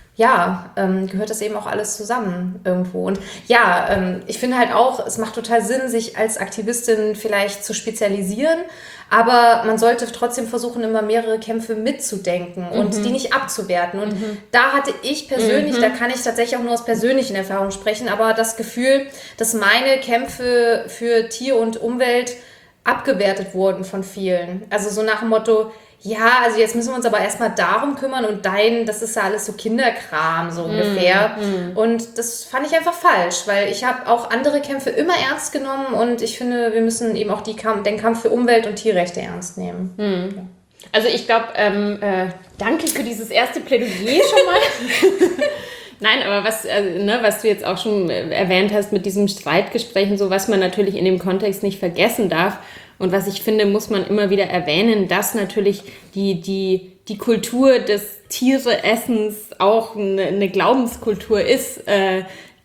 ja, ähm, gehört das eben auch alles zusammen irgendwo. Und ja, ähm, ich finde halt auch, es macht total Sinn, sich als Aktivistin vielleicht zu spezialisieren, aber man sollte trotzdem versuchen, immer mehrere Kämpfe mitzudenken mhm. und die nicht abzuwerten. Und mhm. da hatte ich persönlich, mhm. da kann ich tatsächlich auch nur aus persönlichen Erfahrungen sprechen, aber das Gefühl, dass meine Kämpfe für Tier und Umwelt abgewertet wurden von vielen. Also so nach dem Motto, ja, also jetzt müssen wir uns aber erstmal darum kümmern und dein, das ist ja alles so Kinderkram, so ungefähr. Mm, mm. Und das fand ich einfach falsch, weil ich habe auch andere Kämpfe immer ernst genommen und ich finde, wir müssen eben auch die Kamp- den Kampf für Umwelt- und Tierrechte ernst nehmen. Mm. Ja. Also ich glaube, ähm, äh, danke für dieses erste Plädoyer schon mal. Nein, aber was, äh, ne, was du jetzt auch schon erwähnt hast mit diesem Streitgespräch und so, was man natürlich in dem Kontext nicht vergessen darf, und was ich finde, muss man immer wieder erwähnen, dass natürlich die, die, die Kultur des Tiereessens auch eine, eine Glaubenskultur ist. Äh,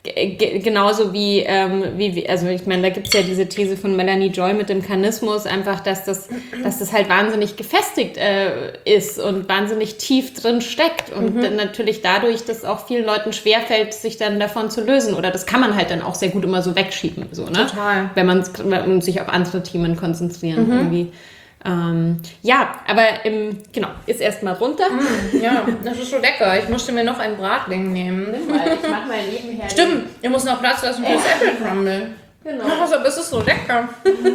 g- genauso wie, ähm, wie, also ich meine, da gibt es ja diese These von Melanie Joy mit dem Karnismus, einfach, dass das, dass das halt wahnsinnig gefestigt äh, ist und wahnsinnig tief drin steckt. Und mhm. dann natürlich dadurch, dass auch vielen Leuten schwerfällt, sich dann davon zu lösen. Oder das kann man halt dann auch sehr gut immer so wegschieben. So, ne? Total. Wenn man sich auf andere Themen konzentrieren mhm. irgendwie. Ähm, ja, aber im, genau, ist erstmal runter. Mm, ja, das ist so lecker. Ich musste mir noch einen Bratling nehmen. Weil ich mach mal nebenher. Stimmt, ihr müsst noch Platz lassen für das Apple Crumble. Genau. Ach, aber es ist so lecker.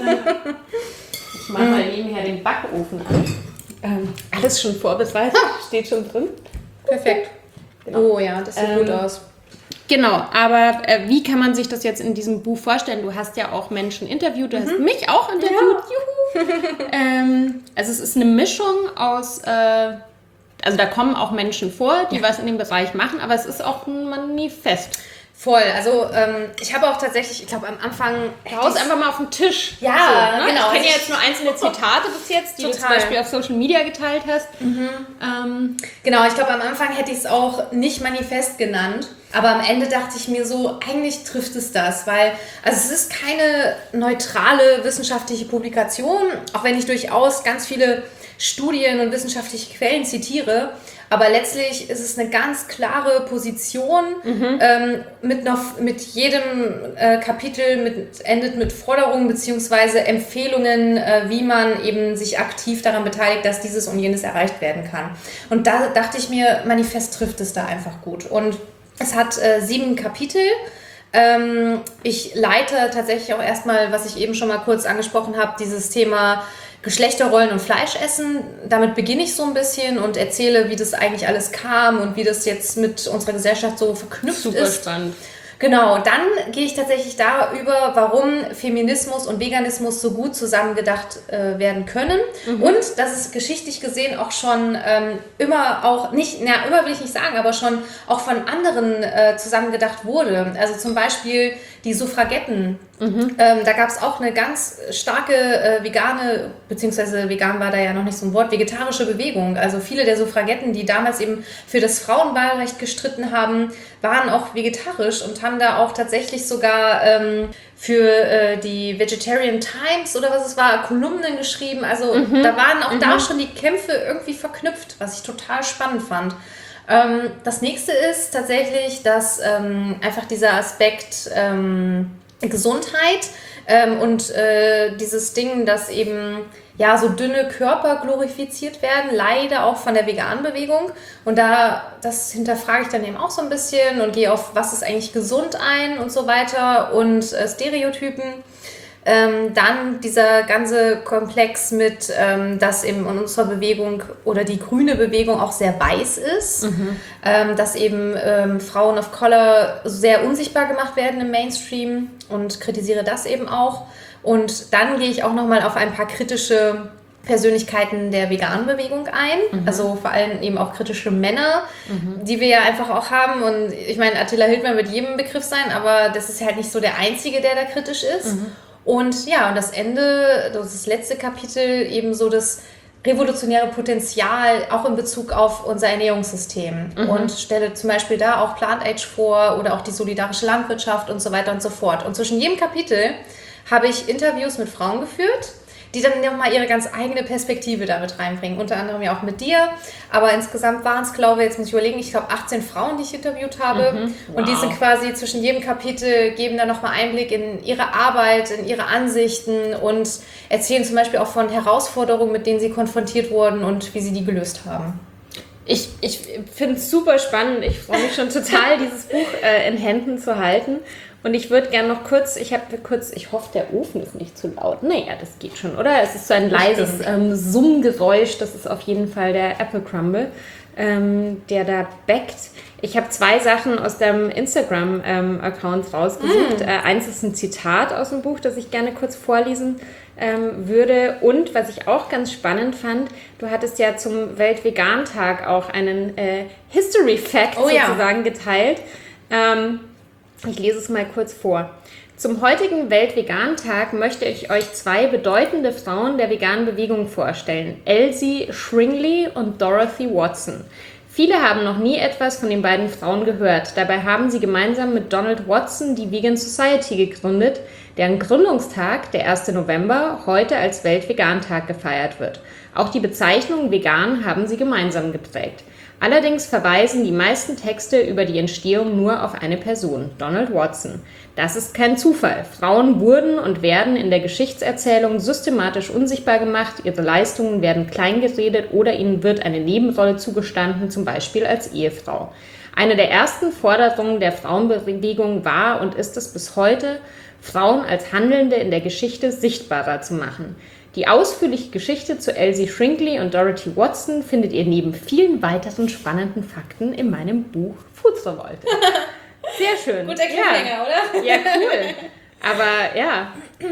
Ich mach mal nebenher den Backofen an. Ähm, alles schon vorbereitet, steht schon drin. Perfekt. Genau. Oh ja, das sieht ähm, gut aus. Genau, aber äh, wie kann man sich das jetzt in diesem Buch vorstellen? Du hast ja auch Menschen interviewt, du mhm. hast mich auch interviewt. Ja. Juhu! ähm, also es ist eine Mischung aus, äh, also da kommen auch Menschen vor, die ja. was in dem Bereich machen, aber es ist auch ein Manifest. Voll, also ähm, ich habe auch tatsächlich, ich glaube am Anfang... Haus einfach mal auf den Tisch. Ja, so, ne? genau. Ich kenne ja jetzt nur einzelne Zitate bis jetzt, die Total. du zum Beispiel auf Social Media geteilt hast. Mhm. Ähm, genau, ich glaube am Anfang hätte ich es auch nicht Manifest genannt, aber am Ende dachte ich mir so, eigentlich trifft es das, weil also es ist keine neutrale wissenschaftliche Publikation, auch wenn ich durchaus ganz viele Studien und wissenschaftliche Quellen zitiere, aber letztlich ist es eine ganz klare Position, mhm. ähm, mit, noch, mit jedem äh, Kapitel mit, endet mit Forderungen bzw. Empfehlungen, äh, wie man eben sich aktiv daran beteiligt, dass dieses und jenes erreicht werden kann. Und da dachte ich mir, Manifest trifft es da einfach gut. Und es hat äh, sieben Kapitel. Ähm, ich leite tatsächlich auch erstmal, was ich eben schon mal kurz angesprochen habe, dieses Thema Geschlechterrollen und Fleischessen. Damit beginne ich so ein bisschen und erzähle, wie das eigentlich alles kam und wie das jetzt mit unserer Gesellschaft so verknüpft Super ist. Super spannend. Genau, dann gehe ich tatsächlich darüber, warum Feminismus und Veganismus so gut zusammengedacht äh, werden können mhm. und dass es geschichtlich gesehen auch schon ähm, immer auch, nicht, na, immer will ich nicht sagen, aber schon auch von anderen äh, zusammengedacht wurde. Also zum Beispiel die Suffragetten. Mhm. Ähm, da gab es auch eine ganz starke äh, vegane, beziehungsweise vegan war da ja noch nicht so ein Wort, vegetarische Bewegung. Also viele der Suffragetten, die damals eben für das Frauenwahlrecht gestritten haben, waren auch vegetarisch und haben da auch tatsächlich sogar ähm, für äh, die Vegetarian Times oder was es war, Kolumnen geschrieben. Also mhm. da waren auch mhm. da schon die Kämpfe irgendwie verknüpft, was ich total spannend fand. Ähm, das nächste ist tatsächlich, dass ähm, einfach dieser Aspekt ähm, Gesundheit ähm, und äh, dieses Ding, dass eben ja so dünne Körper glorifiziert werden, leider auch von der veganen Bewegung. Und da, das hinterfrage ich dann eben auch so ein bisschen und gehe auf, was ist eigentlich gesund ein und so weiter und äh, Stereotypen. Ähm, dann dieser ganze Komplex mit, ähm, dass eben in unserer Bewegung oder die grüne Bewegung auch sehr weiß ist, mhm. ähm, dass eben ähm, Frauen of Color sehr unsichtbar gemacht werden im Mainstream und kritisiere das eben auch. Und dann gehe ich auch nochmal auf ein paar kritische Persönlichkeiten der veganen Bewegung ein, mhm. also vor allem eben auch kritische Männer, mhm. die wir ja einfach auch haben. Und ich meine, Attila Hildmann wird jedem Begriff sein, aber das ist halt nicht so der Einzige, der da kritisch ist. Mhm. Und ja, und das Ende, das letzte Kapitel, eben so das revolutionäre Potenzial auch in Bezug auf unser Ernährungssystem. Mhm. Und stelle zum Beispiel da auch Plant Age vor oder auch die solidarische Landwirtschaft und so weiter und so fort. Und zwischen jedem Kapitel habe ich Interviews mit Frauen geführt, die dann nochmal ihre ganz eigene Perspektive damit reinbringen. Unter anderem ja auch mit dir. Aber insgesamt waren es, glaube ich, jetzt muss ich überlegen, ich glaube achtzehn Frauen, die ich interviewt habe. Mhm. Wow. Und die sind quasi zwischen jedem Kapitel, geben dann nochmal Einblick in ihre Arbeit, in ihre Ansichten und erzählen zum Beispiel auch von Herausforderungen, mit denen sie konfrontiert wurden und wie sie die gelöst haben. Ich, ich finde es super spannend. Ich freue mich schon total, dieses Buch äh, in Händen zu halten. Und ich würde gerne noch kurz, ich habe kurz, ich hoffe, der Ofen ist nicht zu laut. Naja, das geht schon, oder? Es ist so ein leises ähm, Summgeräusch. Das ist auf jeden Fall der Apple Crumble, ähm, der da backt. Ich habe zwei Sachen aus deinem Instagram-Account ähm, rausgesucht. Mm. Äh, eins ist ein Zitat aus dem Buch, das ich gerne kurz vorlesen ähm, würde. Und was ich auch ganz spannend fand, du hattest ja zum Weltvegan-Tag auch einen äh, History-Fact oh, sozusagen ja. geteilt. Ähm, Ich lese es mal kurz vor. Zum heutigen Weltvegan-Tag möchte ich euch zwei bedeutende Frauen der veganen Bewegung vorstellen. Elsie Shringley und Dorothy Watson. Viele haben noch nie etwas von den beiden Frauen gehört. Dabei haben sie gemeinsam mit Donald Watson die Vegan Society gegründet, deren Gründungstag, der erste November, heute als Weltvegan-Tag gefeiert wird. Auch die Bezeichnung vegan haben sie gemeinsam geprägt. Allerdings verweisen die meisten Texte über die Entstehung nur auf eine Person, Donald Watson. Das ist kein Zufall. Frauen wurden und werden in der Geschichtserzählung systematisch unsichtbar gemacht, ihre Leistungen werden kleingeredet oder ihnen wird eine Nebenrolle zugestanden, zum Beispiel als Ehefrau. Eine der ersten Forderungen der Frauenbewegung war und ist es bis heute, Frauen als Handelnde in der Geschichte sichtbarer zu machen. Die ausführliche Geschichte zu Elsie Shringley und Dorothy Watson findet ihr neben vielen weiteren spannenden Fakten in meinem Buch Food Revolte. Sehr schön. Guter Cliffhanger, ja. oder? Ja, cool. Aber ja.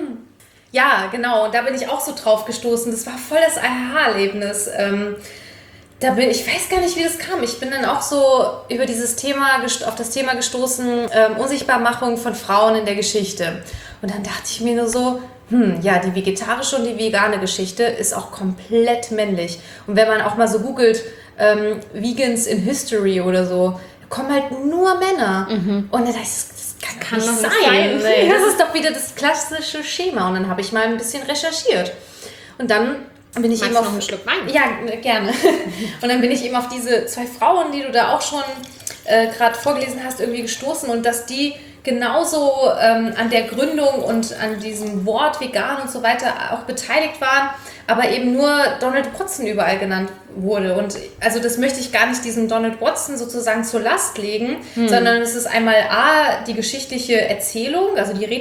Ja, genau. Und da bin ich auch so drauf gestoßen. Das war voll das Aha-Erlebnis. Ähm, da bin, ich weiß gar nicht, wie das kam. Ich bin dann auch so über dieses Thema, auf das Thema gestoßen, ähm, Unsichtbarmachung von Frauen in der Geschichte. Und dann dachte ich mir nur so, hm, ja, die vegetarische und die vegane Geschichte ist auch komplett männlich. Und wenn man auch mal so googelt, ähm, Vegans in History oder so, kommen halt nur Männer. Mhm. Und dann dachte ich, das kann, kann nicht sein. sein. Nee, das ist doch wieder das klassische Schema. Und dann habe ich mal ein bisschen recherchiert. Und dann bin ich Magst eben auf... noch einen Schluck Wein? Ja, gerne. Und dann bin ich eben auf diese zwei Frauen, die du da auch schon äh, gerade vorgelesen hast, irgendwie gestoßen. Und dass die genauso ähm, an der Gründung und an diesem Wort vegan und so weiter auch beteiligt waren, aber eben nur Donald Watson überall genannt wurde. Und also das möchte ich gar nicht diesem Donald Watson sozusagen zur Last legen, hm. sondern es ist einmal A, die geschichtliche Erzählung, also die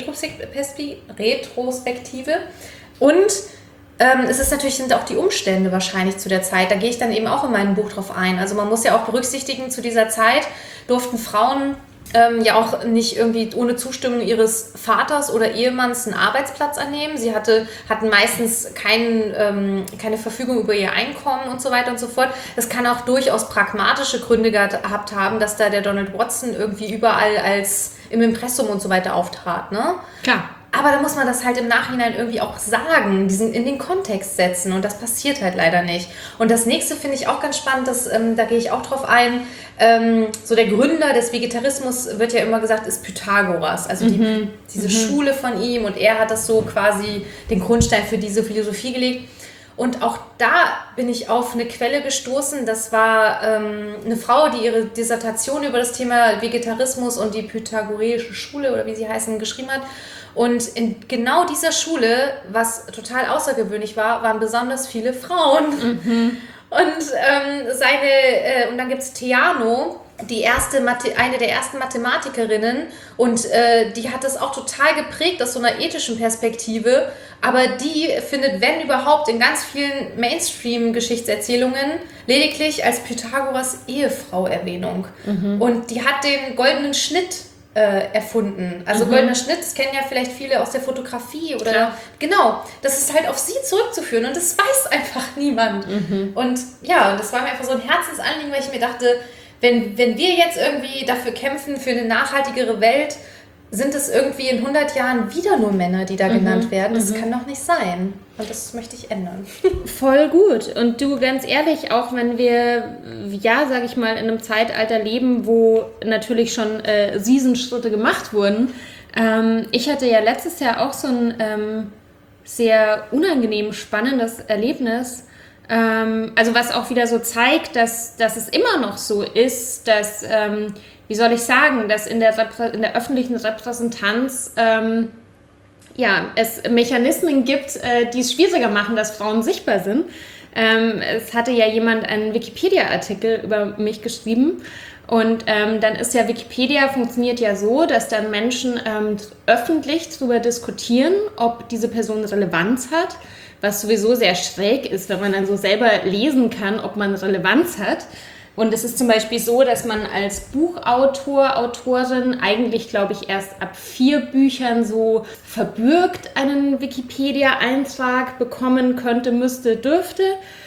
Retrospektive und ähm, es ist natürlich, sind auch die Umstände wahrscheinlich zu der Zeit. Da gehe ich dann eben auch in meinem Buch drauf ein. Also man muss ja auch berücksichtigen, zu dieser Zeit durften Frauen Ähm, ja auch nicht irgendwie ohne Zustimmung ihres Vaters oder Ehemanns einen Arbeitsplatz annehmen. Sie hatte, hatten meistens kein, ähm, keine Verfügung über ihr Einkommen und so weiter und so fort. Das kann auch durchaus pragmatische Gründe gehabt haben, dass da der Donald Watson irgendwie überall als im Impressum und so weiter auftrat. Ne? Klar. Aber da muss man das halt im Nachhinein irgendwie auch sagen, diesen in den Kontext setzen und das passiert halt leider nicht. Und das nächste finde ich auch ganz spannend, das, ähm, da gehe ich auch drauf ein, ähm, so der Gründer des Vegetarismus wird ja immer gesagt, ist Pythagoras, also die, mhm. diese mhm. Schule von ihm und er hat das so quasi den Grundstein für diese Philosophie gelegt. Und auch da bin ich auf eine Quelle gestoßen. Das war ähm, eine Frau, die ihre Dissertation über das Thema Vegetarismus und die pythagoreische Schule oder wie sie heißen, geschrieben hat. Und in genau dieser Schule, was total außergewöhnlich war, waren besonders viele Frauen. Mhm. Und ähm, seine äh, und dann gibt es Theano, die erste Mathe, eine der ersten Mathematikerinnen, und äh, die hat das auch total geprägt aus so einer ethischen Perspektive, aber die findet, wenn überhaupt, in ganz vielen Mainstream-Geschichtserzählungen lediglich als Pythagoras Ehefrau Erwähnung. Mhm. Und die hat den goldenen Schnitt äh, erfunden. Also mhm. goldener Schnitt, das kennen ja vielleicht viele aus der Fotografie oder Klar. Genau, das ist halt auf sie zurückzuführen und das weiß einfach niemand. Mhm. Und ja, das war mir einfach so ein Herzensanliegen, weil ich mir dachte, Wenn, wenn wir jetzt irgendwie dafür kämpfen, für eine nachhaltigere Welt, sind es irgendwie in hundert Jahren wieder nur Männer, die da mhm, genannt werden. Das mhm. kann doch nicht sein. Und das möchte ich ändern. Voll gut. Und du, ganz ehrlich, auch wenn wir, ja, sage ich mal, in einem Zeitalter leben, wo natürlich schon äh, Riesenschritte gemacht wurden. Ähm, ich hatte ja letztes Jahr auch so ein ähm, sehr unangenehm spannendes Erlebnis. Also was auch wieder so zeigt, dass, dass es immer noch so ist, dass, ähm, wie soll ich sagen, dass in der, Reprä- in der öffentlichen Repräsentanz ähm, ja, es Mechanismen gibt, äh, die es schwieriger machen, dass Frauen sichtbar sind. Ähm, es hatte ja jemand einen Wikipedia-Artikel über mich geschrieben und ähm, dann ist ja Wikipedia funktioniert ja so, dass dann Menschen ähm, öffentlich darüber diskutieren, ob diese Person Relevanz hat. Was sowieso sehr schräg ist, wenn man dann so selber lesen kann, ob man Relevanz hat. Und es ist zum Beispiel so, dass man als Buchautor, Autorin eigentlich, glaube ich, erst ab vier Büchern so verbürgt einen Wikipedia-Eintrag bekommen könnte, müsste, dürfte.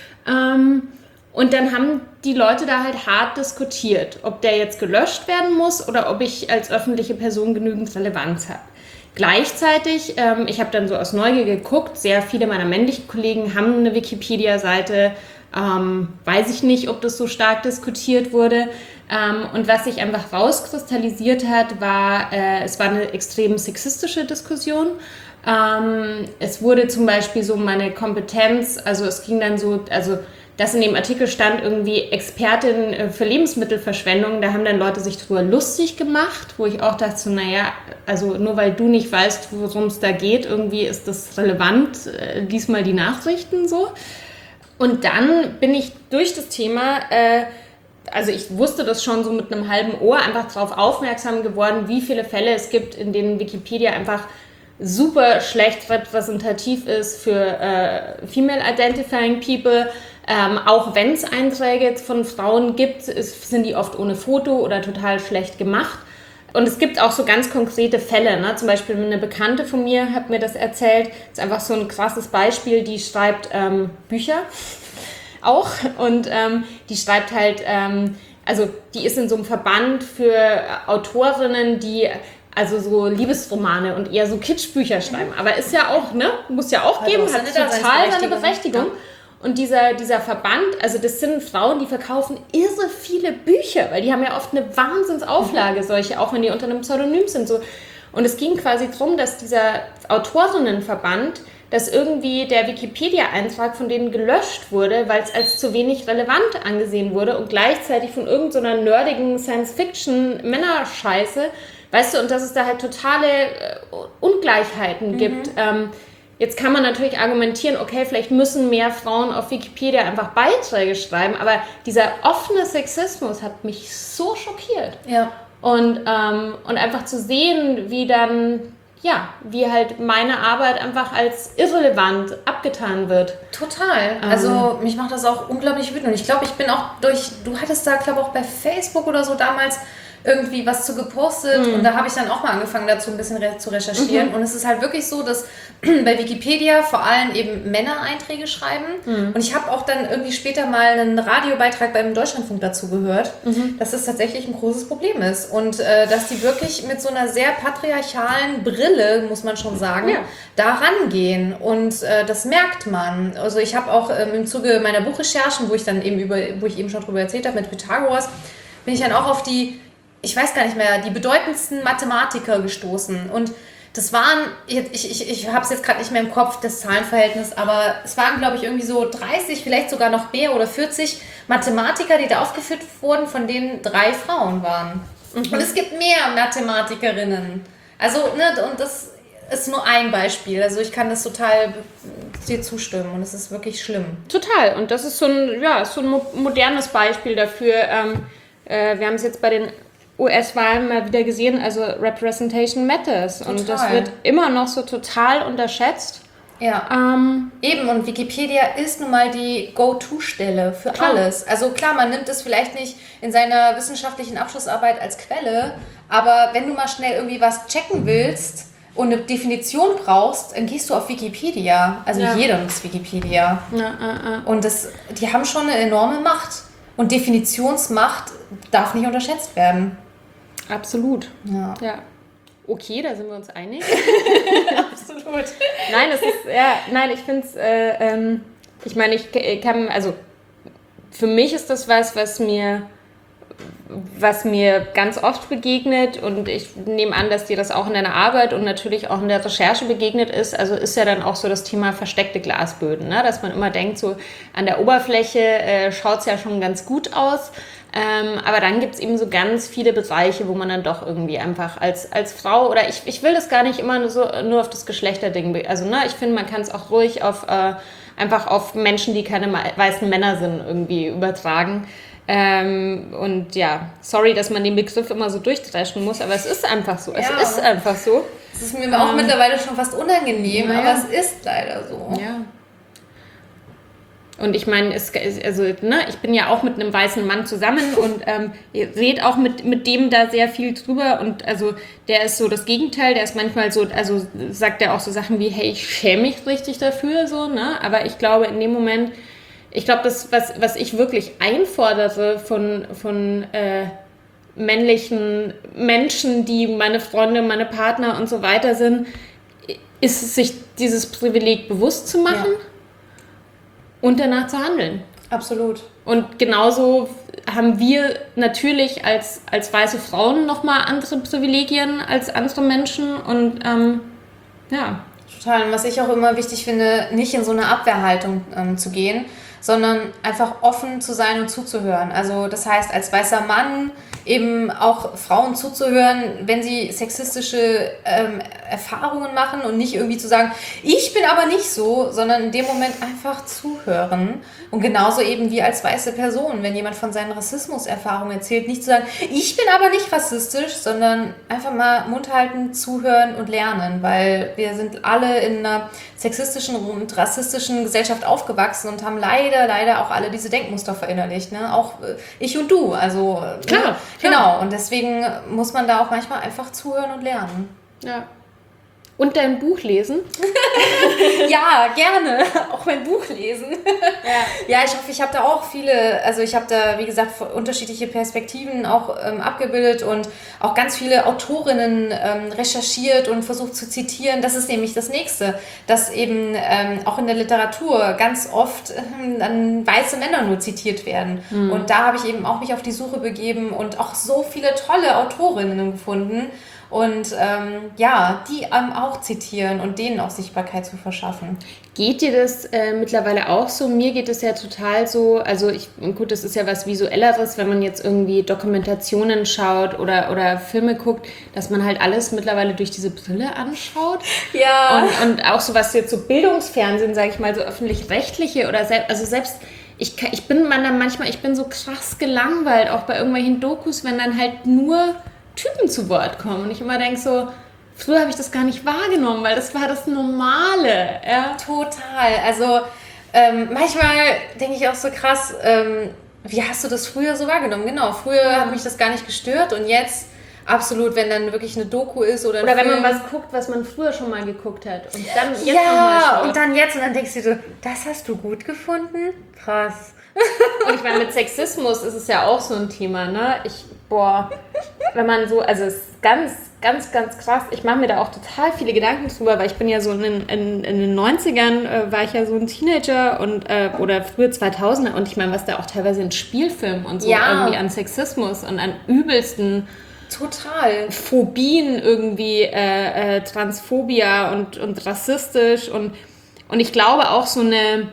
Und dann haben die Leute da halt hart diskutiert, ob der jetzt gelöscht werden muss oder ob ich als öffentliche Person genügend Relevanz habe. Gleichzeitig, ähm, ich habe dann so aus Neugier geguckt, sehr viele meiner männlichen Kollegen haben eine Wikipedia-Seite, ähm, weiß ich nicht, ob das so stark diskutiert wurde. Ähm, und was sich einfach rauskristallisiert hat, war, äh, es war eine extrem sexistische Diskussion. Ähm, es wurde zum Beispiel so meine Kompetenz, also es ging dann so, also dass in dem Artikel stand irgendwie Expertin für Lebensmittelverschwendung, da haben dann Leute sich drüber lustig gemacht, wo ich auch dachte, so, naja, also nur weil du nicht weißt, worum es da geht, irgendwie ist das relevant, lies mal die Nachrichten so. Und dann bin ich durch das Thema, äh, also ich wusste das schon so mit einem halben Ohr, einfach darauf aufmerksam geworden, wie viele Fälle es gibt, in denen Wikipedia einfach super schlecht repräsentativ ist für äh, Female Identifying People. Ähm, auch wenn es Einträge von Frauen gibt, ist, sind die oft ohne Foto oder total schlecht gemacht. Und es gibt auch so ganz konkrete Fälle, ne? Zum Beispiel eine Bekannte von mir hat mir das erzählt. Das ist einfach so ein krasses Beispiel. Die schreibt ähm, Bücher auch und ähm, die schreibt halt, ähm, also die ist in so einem Verband für Autorinnen, die also so Liebesromane und eher so Kitschbücher schreiben. Aber ist ja auch, ne? Muss ja auch geben, hat total seine Berechtigung. Und dieser, dieser Verband, also das sind Frauen, die verkaufen irre viele Bücher, weil die haben ja oft eine Wahnsinnsauflage, solche, auch wenn die unter einem Pseudonym sind. So. Und es ging quasi darum, dass dieser Autorinnenverband, dass irgendwie der Wikipedia-Eintrag von denen gelöscht wurde, weil es als zu wenig relevant angesehen wurde und gleichzeitig von irgendeiner so nerdigen Science-Fiction-Männerscheiße, weißt du, und dass es da halt totale äh, Ungleichheiten mhm. gibt. Ähm, Jetzt kann man natürlich argumentieren, okay, vielleicht müssen mehr Frauen auf Wikipedia einfach Beiträge schreiben, aber dieser offene Sexismus hat mich so schockiert. Ja. Und, ähm, und einfach zu sehen, wie dann, ja, wie halt meine Arbeit einfach als irrelevant abgetan wird. Total. Ähm. Also mich macht das auch unglaublich wütend. Und ich glaube, ich bin auch durch, du hattest da, glaube ich, auch bei Facebook oder so damals irgendwie was zu gepostet mhm. und da habe ich dann auch mal angefangen dazu ein bisschen re- zu recherchieren mhm. und es ist halt wirklich so, dass bei Wikipedia vor allem eben Männer Einträge schreiben mhm. und ich habe auch dann irgendwie später mal einen Radiobeitrag beim Deutschlandfunk dazu gehört, mhm. dass das tatsächlich ein großes Problem ist und äh, dass die wirklich mit so einer sehr patriarchalen Brille, muss man schon sagen, ja. da rangehen und äh, das merkt man. Also ich habe auch ähm, im Zuge meiner Buchrecherchen, wo ich dann eben über, wo ich eben schon drüber erzählt habe mit Pythagoras, bin ich dann auch auf die, ich weiß gar nicht mehr, die bedeutendsten Mathematiker gestoßen. Und Das waren, ich, ich, ich habe es jetzt gerade nicht mehr im Kopf, das Zahlenverhältnis, aber es waren, glaube ich, irgendwie so dreißig, vielleicht sogar noch mehr oder vierzig Mathematiker, die da aufgeführt wurden, von denen drei Frauen waren. Mhm. Und es gibt mehr Mathematikerinnen. Also, ne, und das ist nur ein Beispiel. Also ich kann das total dir zustimmen und es ist wirklich schlimm. Total. Und das ist so ein, ja, so ein modernes Beispiel dafür. Ähm, äh, wir haben es jetzt bei den U S-Wahlen mal wieder gesehen, also Representation Matters. Total. Und das wird immer noch so total unterschätzt. Ja, ähm, eben. Und Wikipedia ist nun mal die Go-To-Stelle für klar. alles. Also klar, man nimmt es vielleicht nicht in seiner wissenschaftlichen Abschlussarbeit als Quelle, aber wenn du mal schnell irgendwie was checken willst und eine Definition brauchst, dann gehst du auf Wikipedia. Also ja. jeder nutzt Wikipedia. Ja, äh, äh. Und das, die haben schon eine enorme Macht. Und Definitionsmacht darf nicht unterschätzt werden. Absolut. Ja. ja. Okay, da sind wir uns einig. Absolut. Nein, das ist, ja, nein, ich finde es, äh, ähm, ich meine, ich kann, also für mich ist das was, was mir, was mir ganz oft begegnet und ich nehme an, dass dir das auch in deiner Arbeit und natürlich auch in der Recherche begegnet ist. Also ist ja dann auch so das Thema versteckte Glasböden, ne? Dass man immer denkt, so an der Oberfläche äh, schaut es ja schon ganz gut aus. Ähm, aber dann gibt es eben so ganz viele Bereiche, wo man dann doch irgendwie einfach als, als Frau oder ich, ich will das gar nicht immer nur, so, nur auf das Geschlechterding, also ne, ich finde, man kann es auch ruhig auf äh, einfach auf Menschen, die keine weißen Männer sind, irgendwie übertragen. Ähm, und ja, sorry, dass man den Begriff immer so durchdreschen muss, aber es ist einfach so. Es ja. ist einfach so. Es ist mir ähm, auch mittlerweile schon fast unangenehm, ja. aber es ist leider so. Ja. Und ich meine, es, also, ne, ich bin ja auch mit einem weißen Mann zusammen und ähm, ihr seht auch mit, mit dem da sehr viel drüber und also der ist so das Gegenteil, der ist manchmal so, also sagt er auch so Sachen wie, hey, ich schäme mich richtig dafür, so, ne, aber ich glaube in dem Moment, ich glaube, das, was, was ich wirklich einfordere von, von äh, männlichen Menschen, die meine Freunde, meine Partner und so weiter sind, ist es, sich dieses Privileg bewusst zu machen. Ja. Und danach zu handeln. Absolut. Und genauso haben wir natürlich als, als weiße Frauen nochmal andere Privilegien als andere Menschen. Und ähm, ja. Total. Und was ich auch immer wichtig finde, nicht in so eine Abwehrhaltung ähm, zu gehen, sondern einfach offen zu sein und zuzuhören. Also das heißt, als weißer Mann eben auch Frauen zuzuhören, wenn sie sexistische ähm, Erfahrungen machen und nicht irgendwie zu sagen, ich bin aber nicht so, sondern in dem Moment einfach zuhören. Und genauso eben wie als weiße Person, wenn jemand von seinen Rassismuserfahrungen erzählt, nicht zu sagen, ich bin aber nicht rassistisch, sondern einfach mal Mund halten, zuhören und lernen, weil wir sind alle in einer sexistischen und rassistischen Gesellschaft aufgewachsen und haben leider, leider auch alle diese Denkmuster verinnerlicht, ne? Auch ich und du, also klar, ne? Genau, und deswegen muss man da auch manchmal einfach zuhören und lernen. Ja. Und dein Buch lesen? Ja, gerne. Auch mein Buch lesen. Ja, ja ich hoffe, ich habe da auch viele, also ich habe da, wie gesagt, unterschiedliche Perspektiven auch ähm, abgebildet und auch ganz viele Autorinnen ähm, recherchiert und versucht zu zitieren. Das ist nämlich das Nächste, dass eben ähm, auch in der Literatur ganz oft ähm, dann weiße Männer nur zitiert werden. Mhm. Und da habe ich eben auch mich auf die Suche begeben und auch so viele tolle Autorinnen gefunden. Und ähm, ja, die ähm, auch zitieren und denen auch Sichtbarkeit zu verschaffen. Geht dir das äh, mittlerweile auch so? Mir geht es ja total so, also ich, gut, das ist ja was Visuelleres, wenn man jetzt irgendwie Dokumentationen schaut oder, oder Filme guckt, dass man halt alles mittlerweile durch diese Brille anschaut. Ja. Und, und auch so was jetzt so Bildungsfernsehen, sage ich mal, so öffentlich-rechtliche oder selbst, also selbst ich, ich bin man dann manchmal, ich bin so krass gelangweilt, auch bei irgendwelchen Dokus, wenn dann halt nur Typen zu Wort kommen. Und ich immer denke so, früher habe ich das gar nicht wahrgenommen, weil das war das Normale. Ja? Total. Also ähm, manchmal denke ich auch so krass, ähm, wie hast du das früher so wahrgenommen? Genau, früher ja. hat mich das gar nicht gestört und jetzt absolut, wenn dann wirklich eine Doku ist oder ein Oder wenn Film. man was guckt, was man früher schon mal geguckt hat und dann jetzt ja, nochmal schaut. Und dann jetzt und dann denkst du so, das hast du gut gefunden? Krass. Und ich meine, mit Sexismus ist es ja auch so ein Thema, ne? Ich, boah, wenn man so, also es ist ganz, ganz, ganz krass. Ich mache mir da auch total viele Gedanken drüber, weil ich bin ja so in, in, in den neunzigern äh, war ich ja so ein Teenager und äh, oder frühe zweitausender und ich meine, was da auch teilweise in Spielfilmen und so ja. irgendwie an Sexismus und an übelsten Total. Phobien irgendwie, äh, äh, Transphobia und, und rassistisch und, und ich glaube auch so eine,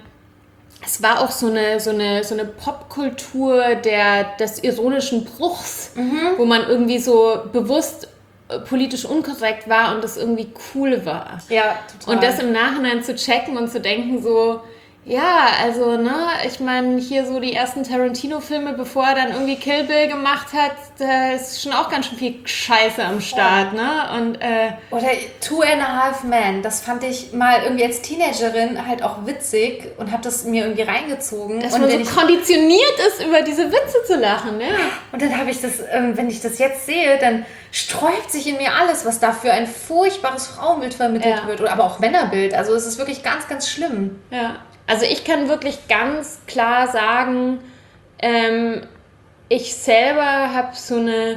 es war auch so eine, so eine, so eine Popkultur der, des ironischen Bruchs, mhm. wo man irgendwie so bewusst politisch unkorrekt war und das irgendwie cool war. Ja, total. Und das im Nachhinein zu checken und zu denken so, ja, also, ne, ich meine, hier so die ersten Tarantino-Filme, bevor er dann irgendwie Kill Bill gemacht hat, da ist schon auch ganz schön viel Scheiße am Start, ja. ne? Und, äh, Oder Two and a Half Men, das fand ich mal irgendwie als Teenagerin halt auch witzig und habe das mir irgendwie reingezogen. Dass und man wenn so ich, konditioniert ist, über diese Witze zu lachen, ja. Und dann habe ich das, ähm, wenn ich das jetzt sehe, dann sträubt sich in mir alles, was da für ein furchtbares Frauenbild vermittelt Ja. wird. Oder aber auch Männerbild. Also es ist wirklich ganz, ganz schlimm. Ja. Also ich kann wirklich ganz klar sagen, ähm, ich selber habe so eine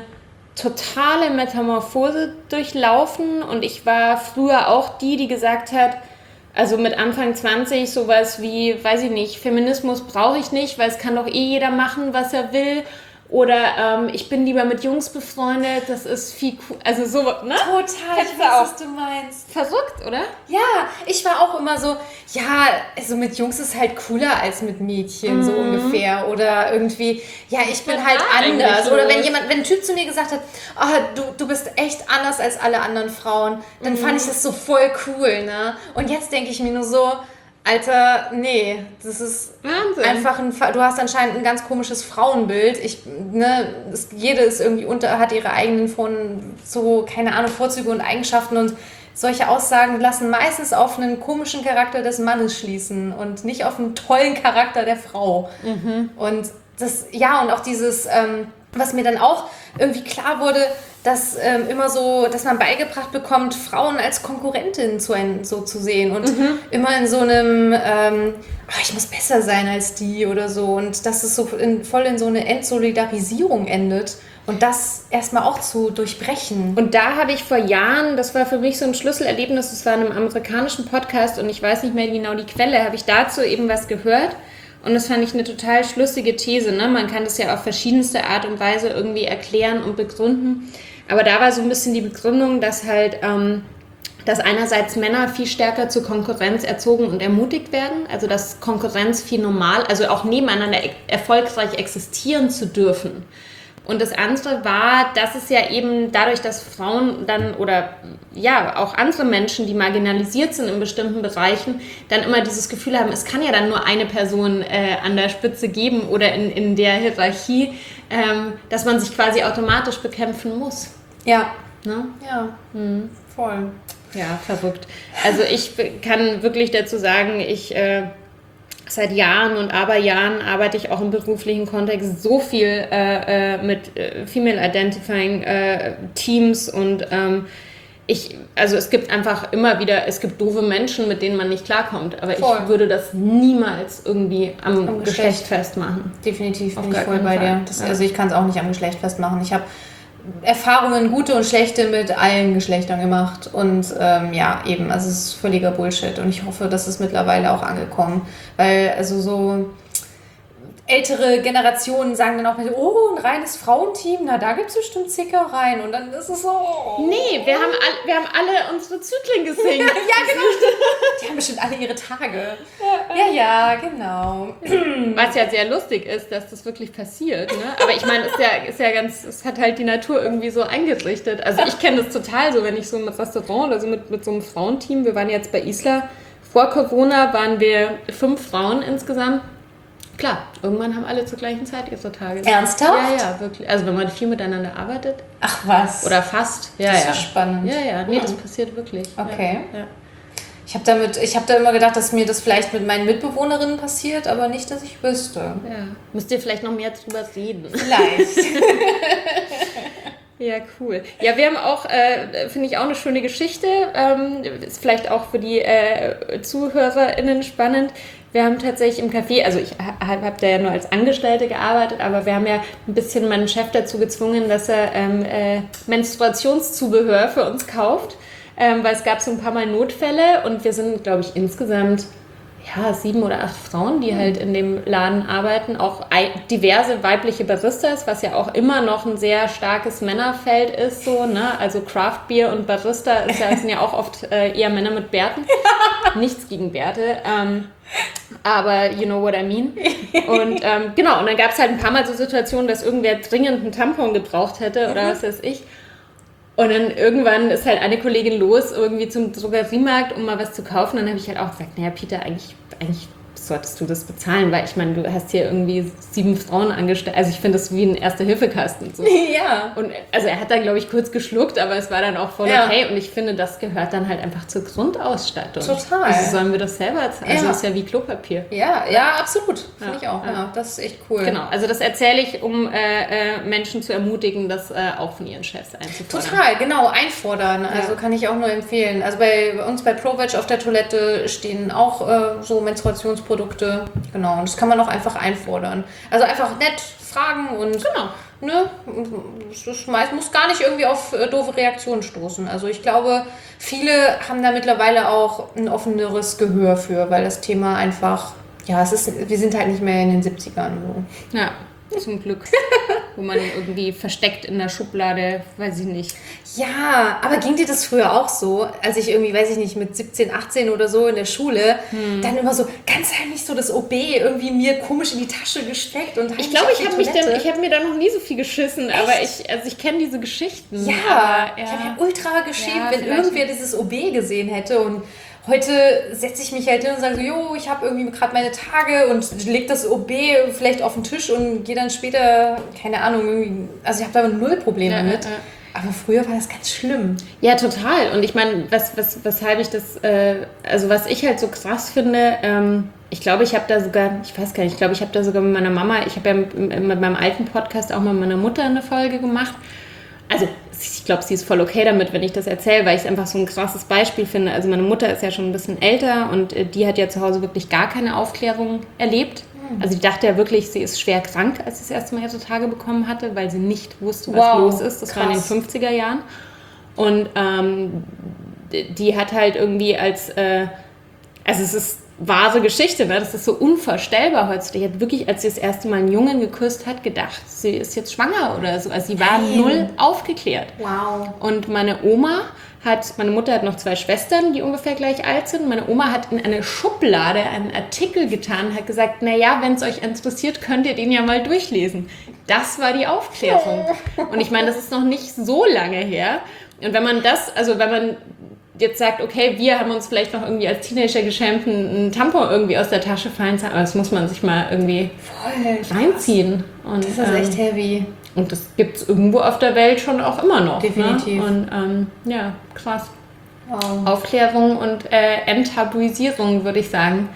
totale Metamorphose durchlaufen und ich war früher auch die, die gesagt hat, also mit Anfang zwanzig sowas wie, weiß ich nicht, Feminismus brauche ich nicht, weil es kann doch eh jeder machen, was er will. Oder ähm, ich bin lieber mit Jungs befreundet, das ist viel cool. Also so, ne? Total, ich weiß, was du meinst. Verrückt, oder? Ja, ich war auch immer so, ja, also mit Jungs ist halt cooler als mit Mädchen, mhm. so ungefähr. Oder irgendwie, ja, ich bin bin halt da anders. los? Oder wenn jemand, wenn ein Typ zu mir gesagt hat, oh, du, du bist echt anders als alle anderen Frauen, dann mhm. fand ich das so voll cool, ne? Und jetzt denke ich mir nur so, Alter, nee, das ist Wahnsinn. Einfach ein, du hast anscheinend ein ganz komisches Frauenbild. Ich, ne, es, jede ist irgendwie unter, hat ihre eigenen von so, keine Ahnung, Vorzüge und Eigenschaften und solche Aussagen lassen meistens auf einen komischen Charakter des Mannes schließen und nicht auf einen tollen Charakter der Frau. Mhm. Und das, ja, und auch dieses, ähm, was mir dann auch irgendwie klar wurde, dass ähm, immer so, dass man beigebracht bekommt, Frauen als Konkurrentin zu ein, so zu sehen und mhm. immer in so einem, ähm, oh, ich muss besser sein als die oder so und dass es so in, voll in so eine Entsolidarisierung endet und das erstmal auch zu durchbrechen. Und da habe ich vor Jahren, das war für mich so ein Schlüsselerlebnis, das war in einem amerikanischen Podcast und ich weiß nicht mehr genau die Quelle, habe ich dazu eben was gehört. Und das fand ich eine total schlüssige These. Ne? Man kann das ja auf verschiedenste Art und Weise irgendwie erklären und begründen. Aber da war so ein bisschen die Begründung, dass halt, ähm, dass einerseits Männer viel stärker zur Konkurrenz erzogen und ermutigt werden. Also dass Konkurrenz viel normal, also auch nebeneinander e- erfolgreich existieren zu dürfen. Und das andere war, dass es ja eben dadurch, dass Frauen dann oder ja auch andere Menschen, die marginalisiert sind in bestimmten Bereichen, dann immer dieses Gefühl haben, es kann ja dann nur eine Person äh, an der Spitze geben oder in, in der Hierarchie, ähm, dass man sich quasi automatisch bekämpfen muss. Ja. Ne? Ja, mhm. Voll. Ja, verrückt. Also ich kann wirklich dazu sagen, ich... Äh, Seit Jahren und Aberjahren arbeite ich auch im beruflichen Kontext so viel äh, äh, mit äh, Female Identifying äh, Teams und ähm, ich, also es gibt einfach immer wieder, es gibt doofe Menschen, mit denen man nicht klarkommt, aber voll. Ich würde das niemals irgendwie am, am Geschlecht. Geschlecht festmachen. Definitiv, bin ich voll bei dir. Das, ja. Also ich kann es auch nicht am Geschlecht festmachen. Ich habe Erfahrungen, gute und schlechte, mit allen Geschlechtern gemacht und ähm, ja, eben, also es ist völliger Bullshit und ich hoffe, das ist mittlerweile auch angekommen, weil also so ältere Generationen sagen dann auch, oh, ein reines Frauenteam, na da gibt es bestimmt Zickereien und dann ist es so... Oh. Nee, wir haben, all, wir haben alle unsere Zyklen gesehen. Ja, genau. Die haben bestimmt alle ihre Tage. Ja, ja, genau. Was ja sehr lustig ist, dass das wirklich passiert. Ne? Aber ich meine, es ist ja, ist ja ganz, es hat halt die Natur irgendwie so eingerichtet. Also ich kenne das total so, wenn ich so im Restaurant oder so mit, mit so einem Frauenteam, wir waren jetzt bei Isla, vor Corona waren wir fünf Frauen insgesamt. Klar, irgendwann haben alle zur gleichen Zeit ihre Tage. Ernsthaft? Ja, ja, wirklich. Also wenn man viel miteinander arbeitet. Ach was. Oder fast. Ja, das ist ja. spannend. Ja, ja, nee, das passiert wirklich. Okay. Ja, ja. Ich habe damit, ich habe da immer gedacht, dass mir das vielleicht mit meinen Mitbewohnerinnen passiert, aber nicht, dass ich wüsste. Ja. Müsst ihr vielleicht noch mehr drüber reden. Vielleicht. Ja, cool. Ja, wir haben auch, äh, finde ich, auch eine schöne Geschichte. Ähm, ist vielleicht auch für die äh, ZuhörerInnen spannend. Wir haben tatsächlich im Café, also ich habe hab da ja nur als Angestellte gearbeitet, aber wir haben ja ein bisschen meinen Chef dazu gezwungen, dass er ähm, äh, Menstruationszubehör für uns kauft, ähm, weil es gab so ein paar Mal Notfälle und wir sind, glaube ich, insgesamt, ja, sieben oder acht Frauen, die halt in dem Laden arbeiten, auch diverse weibliche Baristas, was ja auch immer noch ein sehr starkes Männerfeld ist, so, ne? Also Craft Beer und Barista ist ja, sind ja auch oft äh, eher Männer mit Bärten. Nichts gegen Bärte, ähm, aber you know what I mean. Und ähm, genau, und dann gab es halt ein paar Mal so Situationen, dass irgendwer dringend einen Tampon gebraucht hätte oder was weiß ich. Und dann irgendwann ist halt eine Kollegin los, irgendwie zum Drogeriemarkt, um mal was zu kaufen. Dann habe ich halt auch gesagt, naja, Peter, eigentlich, eigentlich solltest du das bezahlen, weil ich meine, du hast hier irgendwie sieben Frauen angestellt. Also ich finde das wie ein Erste-Hilfe-Kasten. So. Ja. Und also er hat dann, glaube ich, kurz geschluckt, aber es war dann auch voll ja. okay. Und ich finde, das gehört dann halt einfach zur Grundausstattung. Total. Also sollen wir das selber zahlen? Also ja. ist ja wie Klopapier. Ja, ja, absolut. Finde ja. ich auch. Ja. Ja. Das ist echt cool. Genau, also das erzähle ich, um äh, äh, Menschen zu ermutigen, das äh, auch von ihren Chefs einzufordern. Total, genau, einfordern. Also ja. kann ich auch nur empfehlen. Also bei, bei uns bei ProVeg auf der Toilette stehen auch äh, so Menstruationsprodukte. Genau, und das kann man auch einfach einfordern. Also einfach nett fragen und genau. ne, das muss gar nicht irgendwie auf äh, doofe Reaktionen stoßen. Also ich glaube, viele haben da mittlerweile auch ein offeneres Gehör für, weil das Thema einfach, ja, es ist, wir sind halt nicht mehr in den siebzigern. So. Ja, zum Glück. Wo man irgendwie versteckt in der Schublade, weiß ich nicht. Ja, aber ging dir das früher auch so, als ich irgendwie, weiß ich nicht, mit siebzehn, achtzehn oder so in der Schule, hm. dann immer so ganz heimlich so das O B irgendwie mir komisch in die Tasche gesteckt und ich glaube, ich habe mich dann, ich habe mir da noch nie so viel geschissen, Echt? aber ich, also ich kenne diese Geschichten. Ja, aber, ja. ich habe ja ultra geschämt, ja, wenn irgendwer dieses O B gesehen hätte und heute setze ich mich halt hin und sage so, jo, ich habe irgendwie gerade meine Tage und leg das O B vielleicht auf den Tisch und gehe dann später, keine Ahnung, irgendwie, also ich habe da null Probleme ja, mit. Ja, ja. Aber früher war das ganz schlimm. Ja, total. Und ich meine, was, was, weshalb ich das, äh, also was ich halt so krass finde, ähm, ich glaube, ich habe da sogar, ich weiß gar nicht, ich glaube, ich habe da sogar mit meiner Mama, ich habe ja mit, mit meinem alten Podcast auch mit meiner Mutter eine Folge gemacht. Also ich glaube, sie ist voll okay damit, wenn ich das erzähle, weil ich es einfach so ein krasses Beispiel finde. Also meine Mutter ist ja schon ein bisschen älter und äh, die hat ja zu Hause wirklich gar keine Aufklärung erlebt. Also die dachte ja wirklich, sie ist schwer krank, als sie das erste Mal ihre Tage bekommen hatte, weil sie nicht wusste, was wow, los ist. Das krass. war in den fünfziger Jahren. Und ähm, die hat halt irgendwie als, äh, also es ist wahre Geschichte, ne? Das ist so unvorstellbar heutzutage. Die hat wirklich, als sie das erste Mal einen Jungen geküsst hat, gedacht, sie ist jetzt schwanger oder so. Also sie war Nein. null aufgeklärt. Wow. Und meine Oma hat, meine Mutter hat noch zwei Schwestern, die ungefähr gleich alt sind. Meine Oma hat in eine Schublade einen Artikel getan, hat gesagt, naja, wenn es euch interessiert, könnt ihr den ja mal durchlesen. Das war die Aufklärung. Und ich meine, das ist noch nicht so lange her. Und wenn man das, also wenn man jetzt sagt, okay, wir haben uns vielleicht noch irgendwie als Teenager geschämt, einen Tampon irgendwie aus der Tasche fallen zu haben, aber das muss man sich mal irgendwie Voll reinziehen. Und, das ist ähm, echt heavy. Und das gibt es irgendwo auf der Welt schon auch immer noch. Definitiv. Ne? Und ähm, ja, krass. Wow. Aufklärung und äh, Enttabuisierung, würde ich sagen,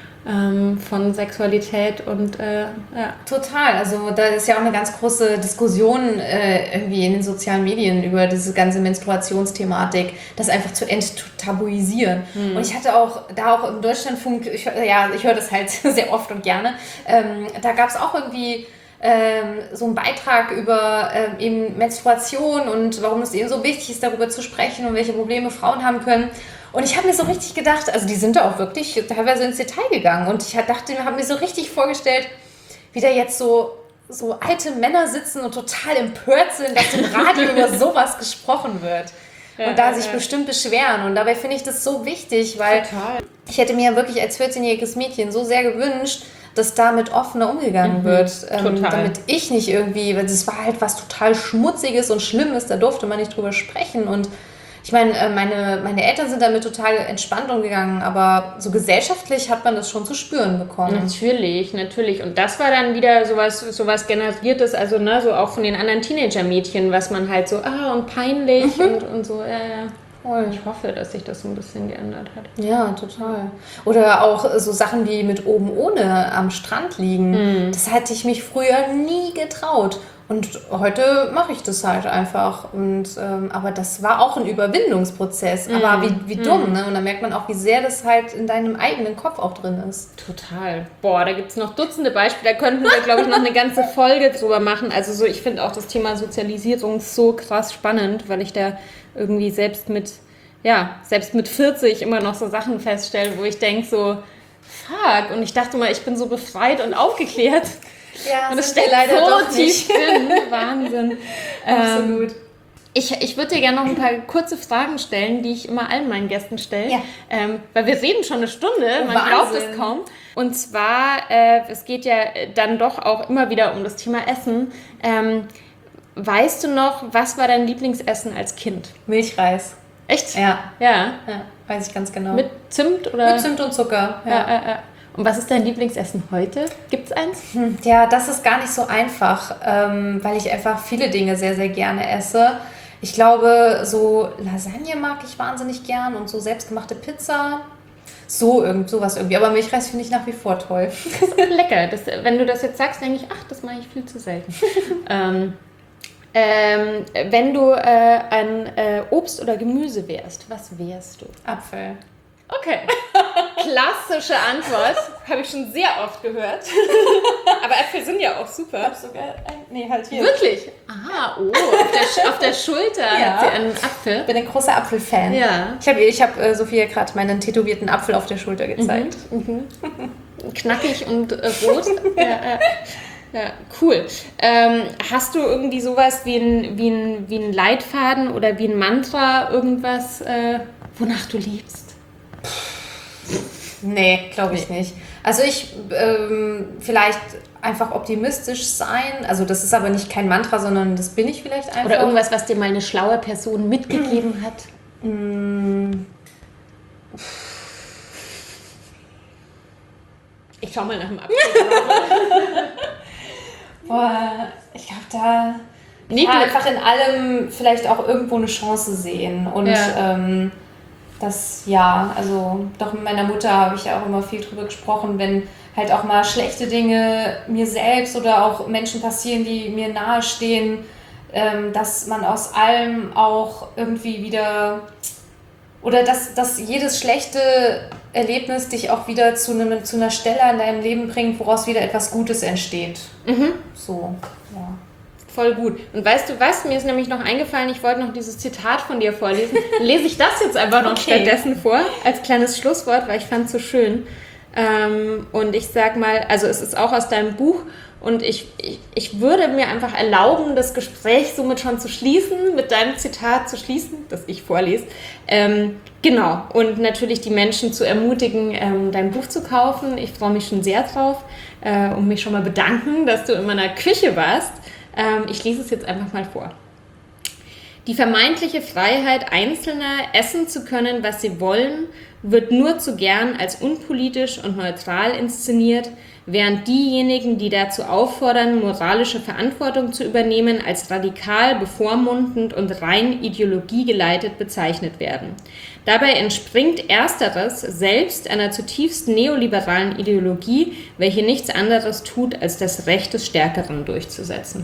ähm, von Sexualität und äh, ja. Total. Also da ist ja auch eine ganz große Diskussion äh, irgendwie in den sozialen Medien über diese ganze Menstruationsthematik, das einfach zu enttabuisieren. Hm. Und ich hatte auch, da auch im Deutschlandfunk, ich, ja, ich höre das halt sehr oft und gerne, ähm, da gab es auch irgendwie Ähm, so einen Beitrag über ähm, eben Menstruation und warum es eben so wichtig ist, darüber zu sprechen und welche Probleme Frauen haben können. Und ich habe mir so richtig gedacht, also die sind da auch wirklich teilweise ins Detail gegangen und ich dachte, ich habe mir so richtig vorgestellt, wie da jetzt so, so alte Männer sitzen und total empört sind, dass im Radio über sowas gesprochen wird. Ja, und da sich ja. bestimmt beschweren. Und dabei finde ich das so wichtig, weil Total. ich hätte mir wirklich als vierzehnjähriges Mädchen so sehr gewünscht, dass damit offener umgegangen mhm, wird. Ähm, damit ich nicht irgendwie, weil das war halt was total Schmutziges und Schlimmes, da durfte man nicht drüber sprechen. Und ich meine, meine, meine Eltern sind damit total entspannt umgegangen, aber so gesellschaftlich hat man das schon zu spüren bekommen. Natürlich, natürlich. Und das war dann wieder sowas, sowas Generiertes, also ne, so auch von den anderen Teenager-Mädchen, was man halt so, ah, und peinlich mhm. und, und so, ja, ja. Ich hoffe, dass sich das so ein bisschen geändert hat. Ja, total. Oder auch so Sachen wie mit oben ohne am Strand liegen. Mm. Das hätte ich mich früher nie getraut. Und heute mache ich das halt einfach. Und, ähm, aber das war auch ein Überwindungsprozess. Mm. Aber wie, wie dumm, mm. ne? Und da merkt man auch, wie sehr das halt in deinem eigenen Kopf auch drin ist. Total. Boah, da gibt es noch Dutzende Beispiele. Da könnten wir, glaube ich, noch eine ganze Folge drüber machen. Also so, ich finde auch das Thema Sozialisierung so krass spannend, weil ich da irgendwie selbst mit, ja, selbst mit vierzig immer noch so Sachen feststelle, wo ich denke so, fuck. Und ich dachte mal, ich bin so befreit und aufgeklärt. Ja, und es sind wir steckt leider so doch tief nicht. drin. Wahnsinn. Absolut. Ähm, ich ich würde dir gerne noch ein paar kurze Fragen stellen, die ich immer allen meinen Gästen stelle. Ja. Ähm, weil wir reden schon eine Stunde, Oh, man glaubt Wahnsinn. es kaum. Und zwar, äh, es geht ja dann doch auch immer wieder um das Thema Essen. Ähm, weißt du noch, was war dein Lieblingsessen als Kind? Milchreis. Echt? Ja. Ja. Ja, weiß ich ganz genau. Mit Zimt oder? Mit Zimt und Zucker. Ja, ja, ja. Und was ist dein Lieblingsessen heute? Gibt's eins? Hm, Ja, das ist gar nicht so einfach, ähm, weil ich einfach viele Dinge sehr, sehr gerne esse. Ich glaube, so Lasagne mag ich wahnsinnig gern und so selbstgemachte Pizza. So irgend sowas irgendwie. Aber Milchreis finde ich nach wie vor toll. Das ist lecker. Das, wenn du das jetzt sagst, denke ich, ach, das mache ich viel zu selten. ähm, ähm, wenn du äh, ein äh, Obst oder Gemüse wärst, was wärst du? Apfel. Okay. Klassische Antwort. Habe ich schon sehr oft gehört. Aber Äpfel sind ja auch super. Ich habe sogar ein... Nee, halt hier. Wirklich? Aha, oh, auf der, auf der Schulter Ja. hat sie einen Apfel. Ich bin ein großer Apfelfan. Ja. Ich habe ich hab, äh, Sophia gerade meinen tätowierten Apfel auf der Schulter gezeigt. Knackig und äh, rot. ja, ja. Ja, cool. Ähm, hast du irgendwie sowas wie ein, wie, ein, wie ein Leitfaden oder wie ein Mantra, irgendwas, äh, wonach du liebst? Nee, glaube ich nicht. Also ich ähm, vielleicht einfach optimistisch sein. Also das ist aber nicht kein Mantra, sondern das bin ich vielleicht einfach. Oder irgendwas, was dir mal eine schlaue Person mitgegeben hat? Ich schau mal nach dem Apfel. Boah, ich glaube da Nee, ja, du- einfach in allem vielleicht auch irgendwo eine Chance sehen. Und Ja. ähm, das, ja, also doch mit meiner Mutter habe ich ja auch immer viel drüber gesprochen, wenn halt auch mal schlechte Dinge mir selbst oder auch Menschen passieren, die mir nahestehen, ähm, dass man aus allem auch irgendwie wieder, oder dass, dass jedes schlechte Erlebnis dich auch wieder zu, einem, zu einer Stelle in deinem Leben bringt, woraus wieder etwas Gutes entsteht. So, ja. Voll gut. Und weißt du was? Mir ist nämlich noch eingefallen, ich wollte noch dieses Zitat von dir vorlesen. Lese ich das jetzt einfach noch Okay. stattdessen vor, als kleines Schlusswort, weil ich fand es so schön. Ähm, und ich sag mal, also es ist auch aus deinem Buch und ich, ich, ich würde mir einfach erlauben, das Gespräch somit schon zu schließen, mit deinem Zitat zu schließen, das ich vorlese. Ähm, genau. Und natürlich die Menschen zu ermutigen, ähm, dein Buch zu kaufen. Ich freue mich schon sehr drauf äh, und mich schon mal bedanken, dass du in meiner Küche warst. Ähm, ich lese es jetzt einfach mal vor. Die vermeintliche Freiheit Einzelner, essen zu können, was sie wollen, wird nur zu gern als unpolitisch und neutral inszeniert, während diejenigen, die dazu auffordern, moralische Verantwortung zu übernehmen, als radikal, bevormundend und rein ideologiegeleitet bezeichnet werden. Dabei entspringt Ersteres selbst einer zutiefst neoliberalen Ideologie, welche nichts anderes tut, als das Recht des Stärkeren durchzusetzen.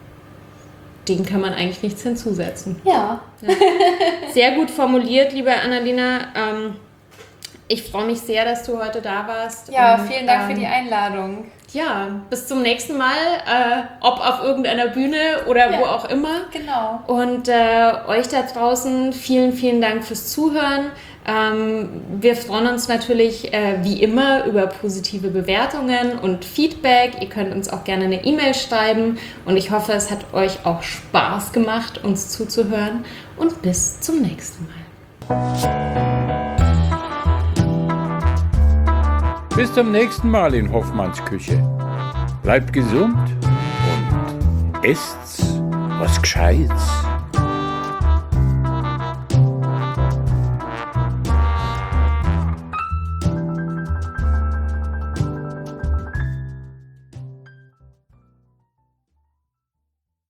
Dem kann man eigentlich nichts hinzusetzen. Ja. Sehr gut formuliert, liebe Annalena. Ähm, ich freue mich sehr, dass du heute da warst. Ja, Und, vielen Dank ähm, für die Einladung. Ja, bis zum nächsten Mal, äh, ob auf irgendeiner Bühne oder Ja. wo auch immer. Genau. Und äh, euch da draußen vielen, vielen Dank fürs Zuhören. Ähm, wir freuen uns natürlich äh, wie immer über positive Bewertungen und Feedback. Ihr könnt uns auch gerne eine E-Mail schreiben und ich hoffe, es hat euch auch Spaß gemacht, uns zuzuhören und bis zum nächsten Mal. Bis zum nächsten Mal in Hoffmanns Küche. Bleibt gesund und esst was Gescheites.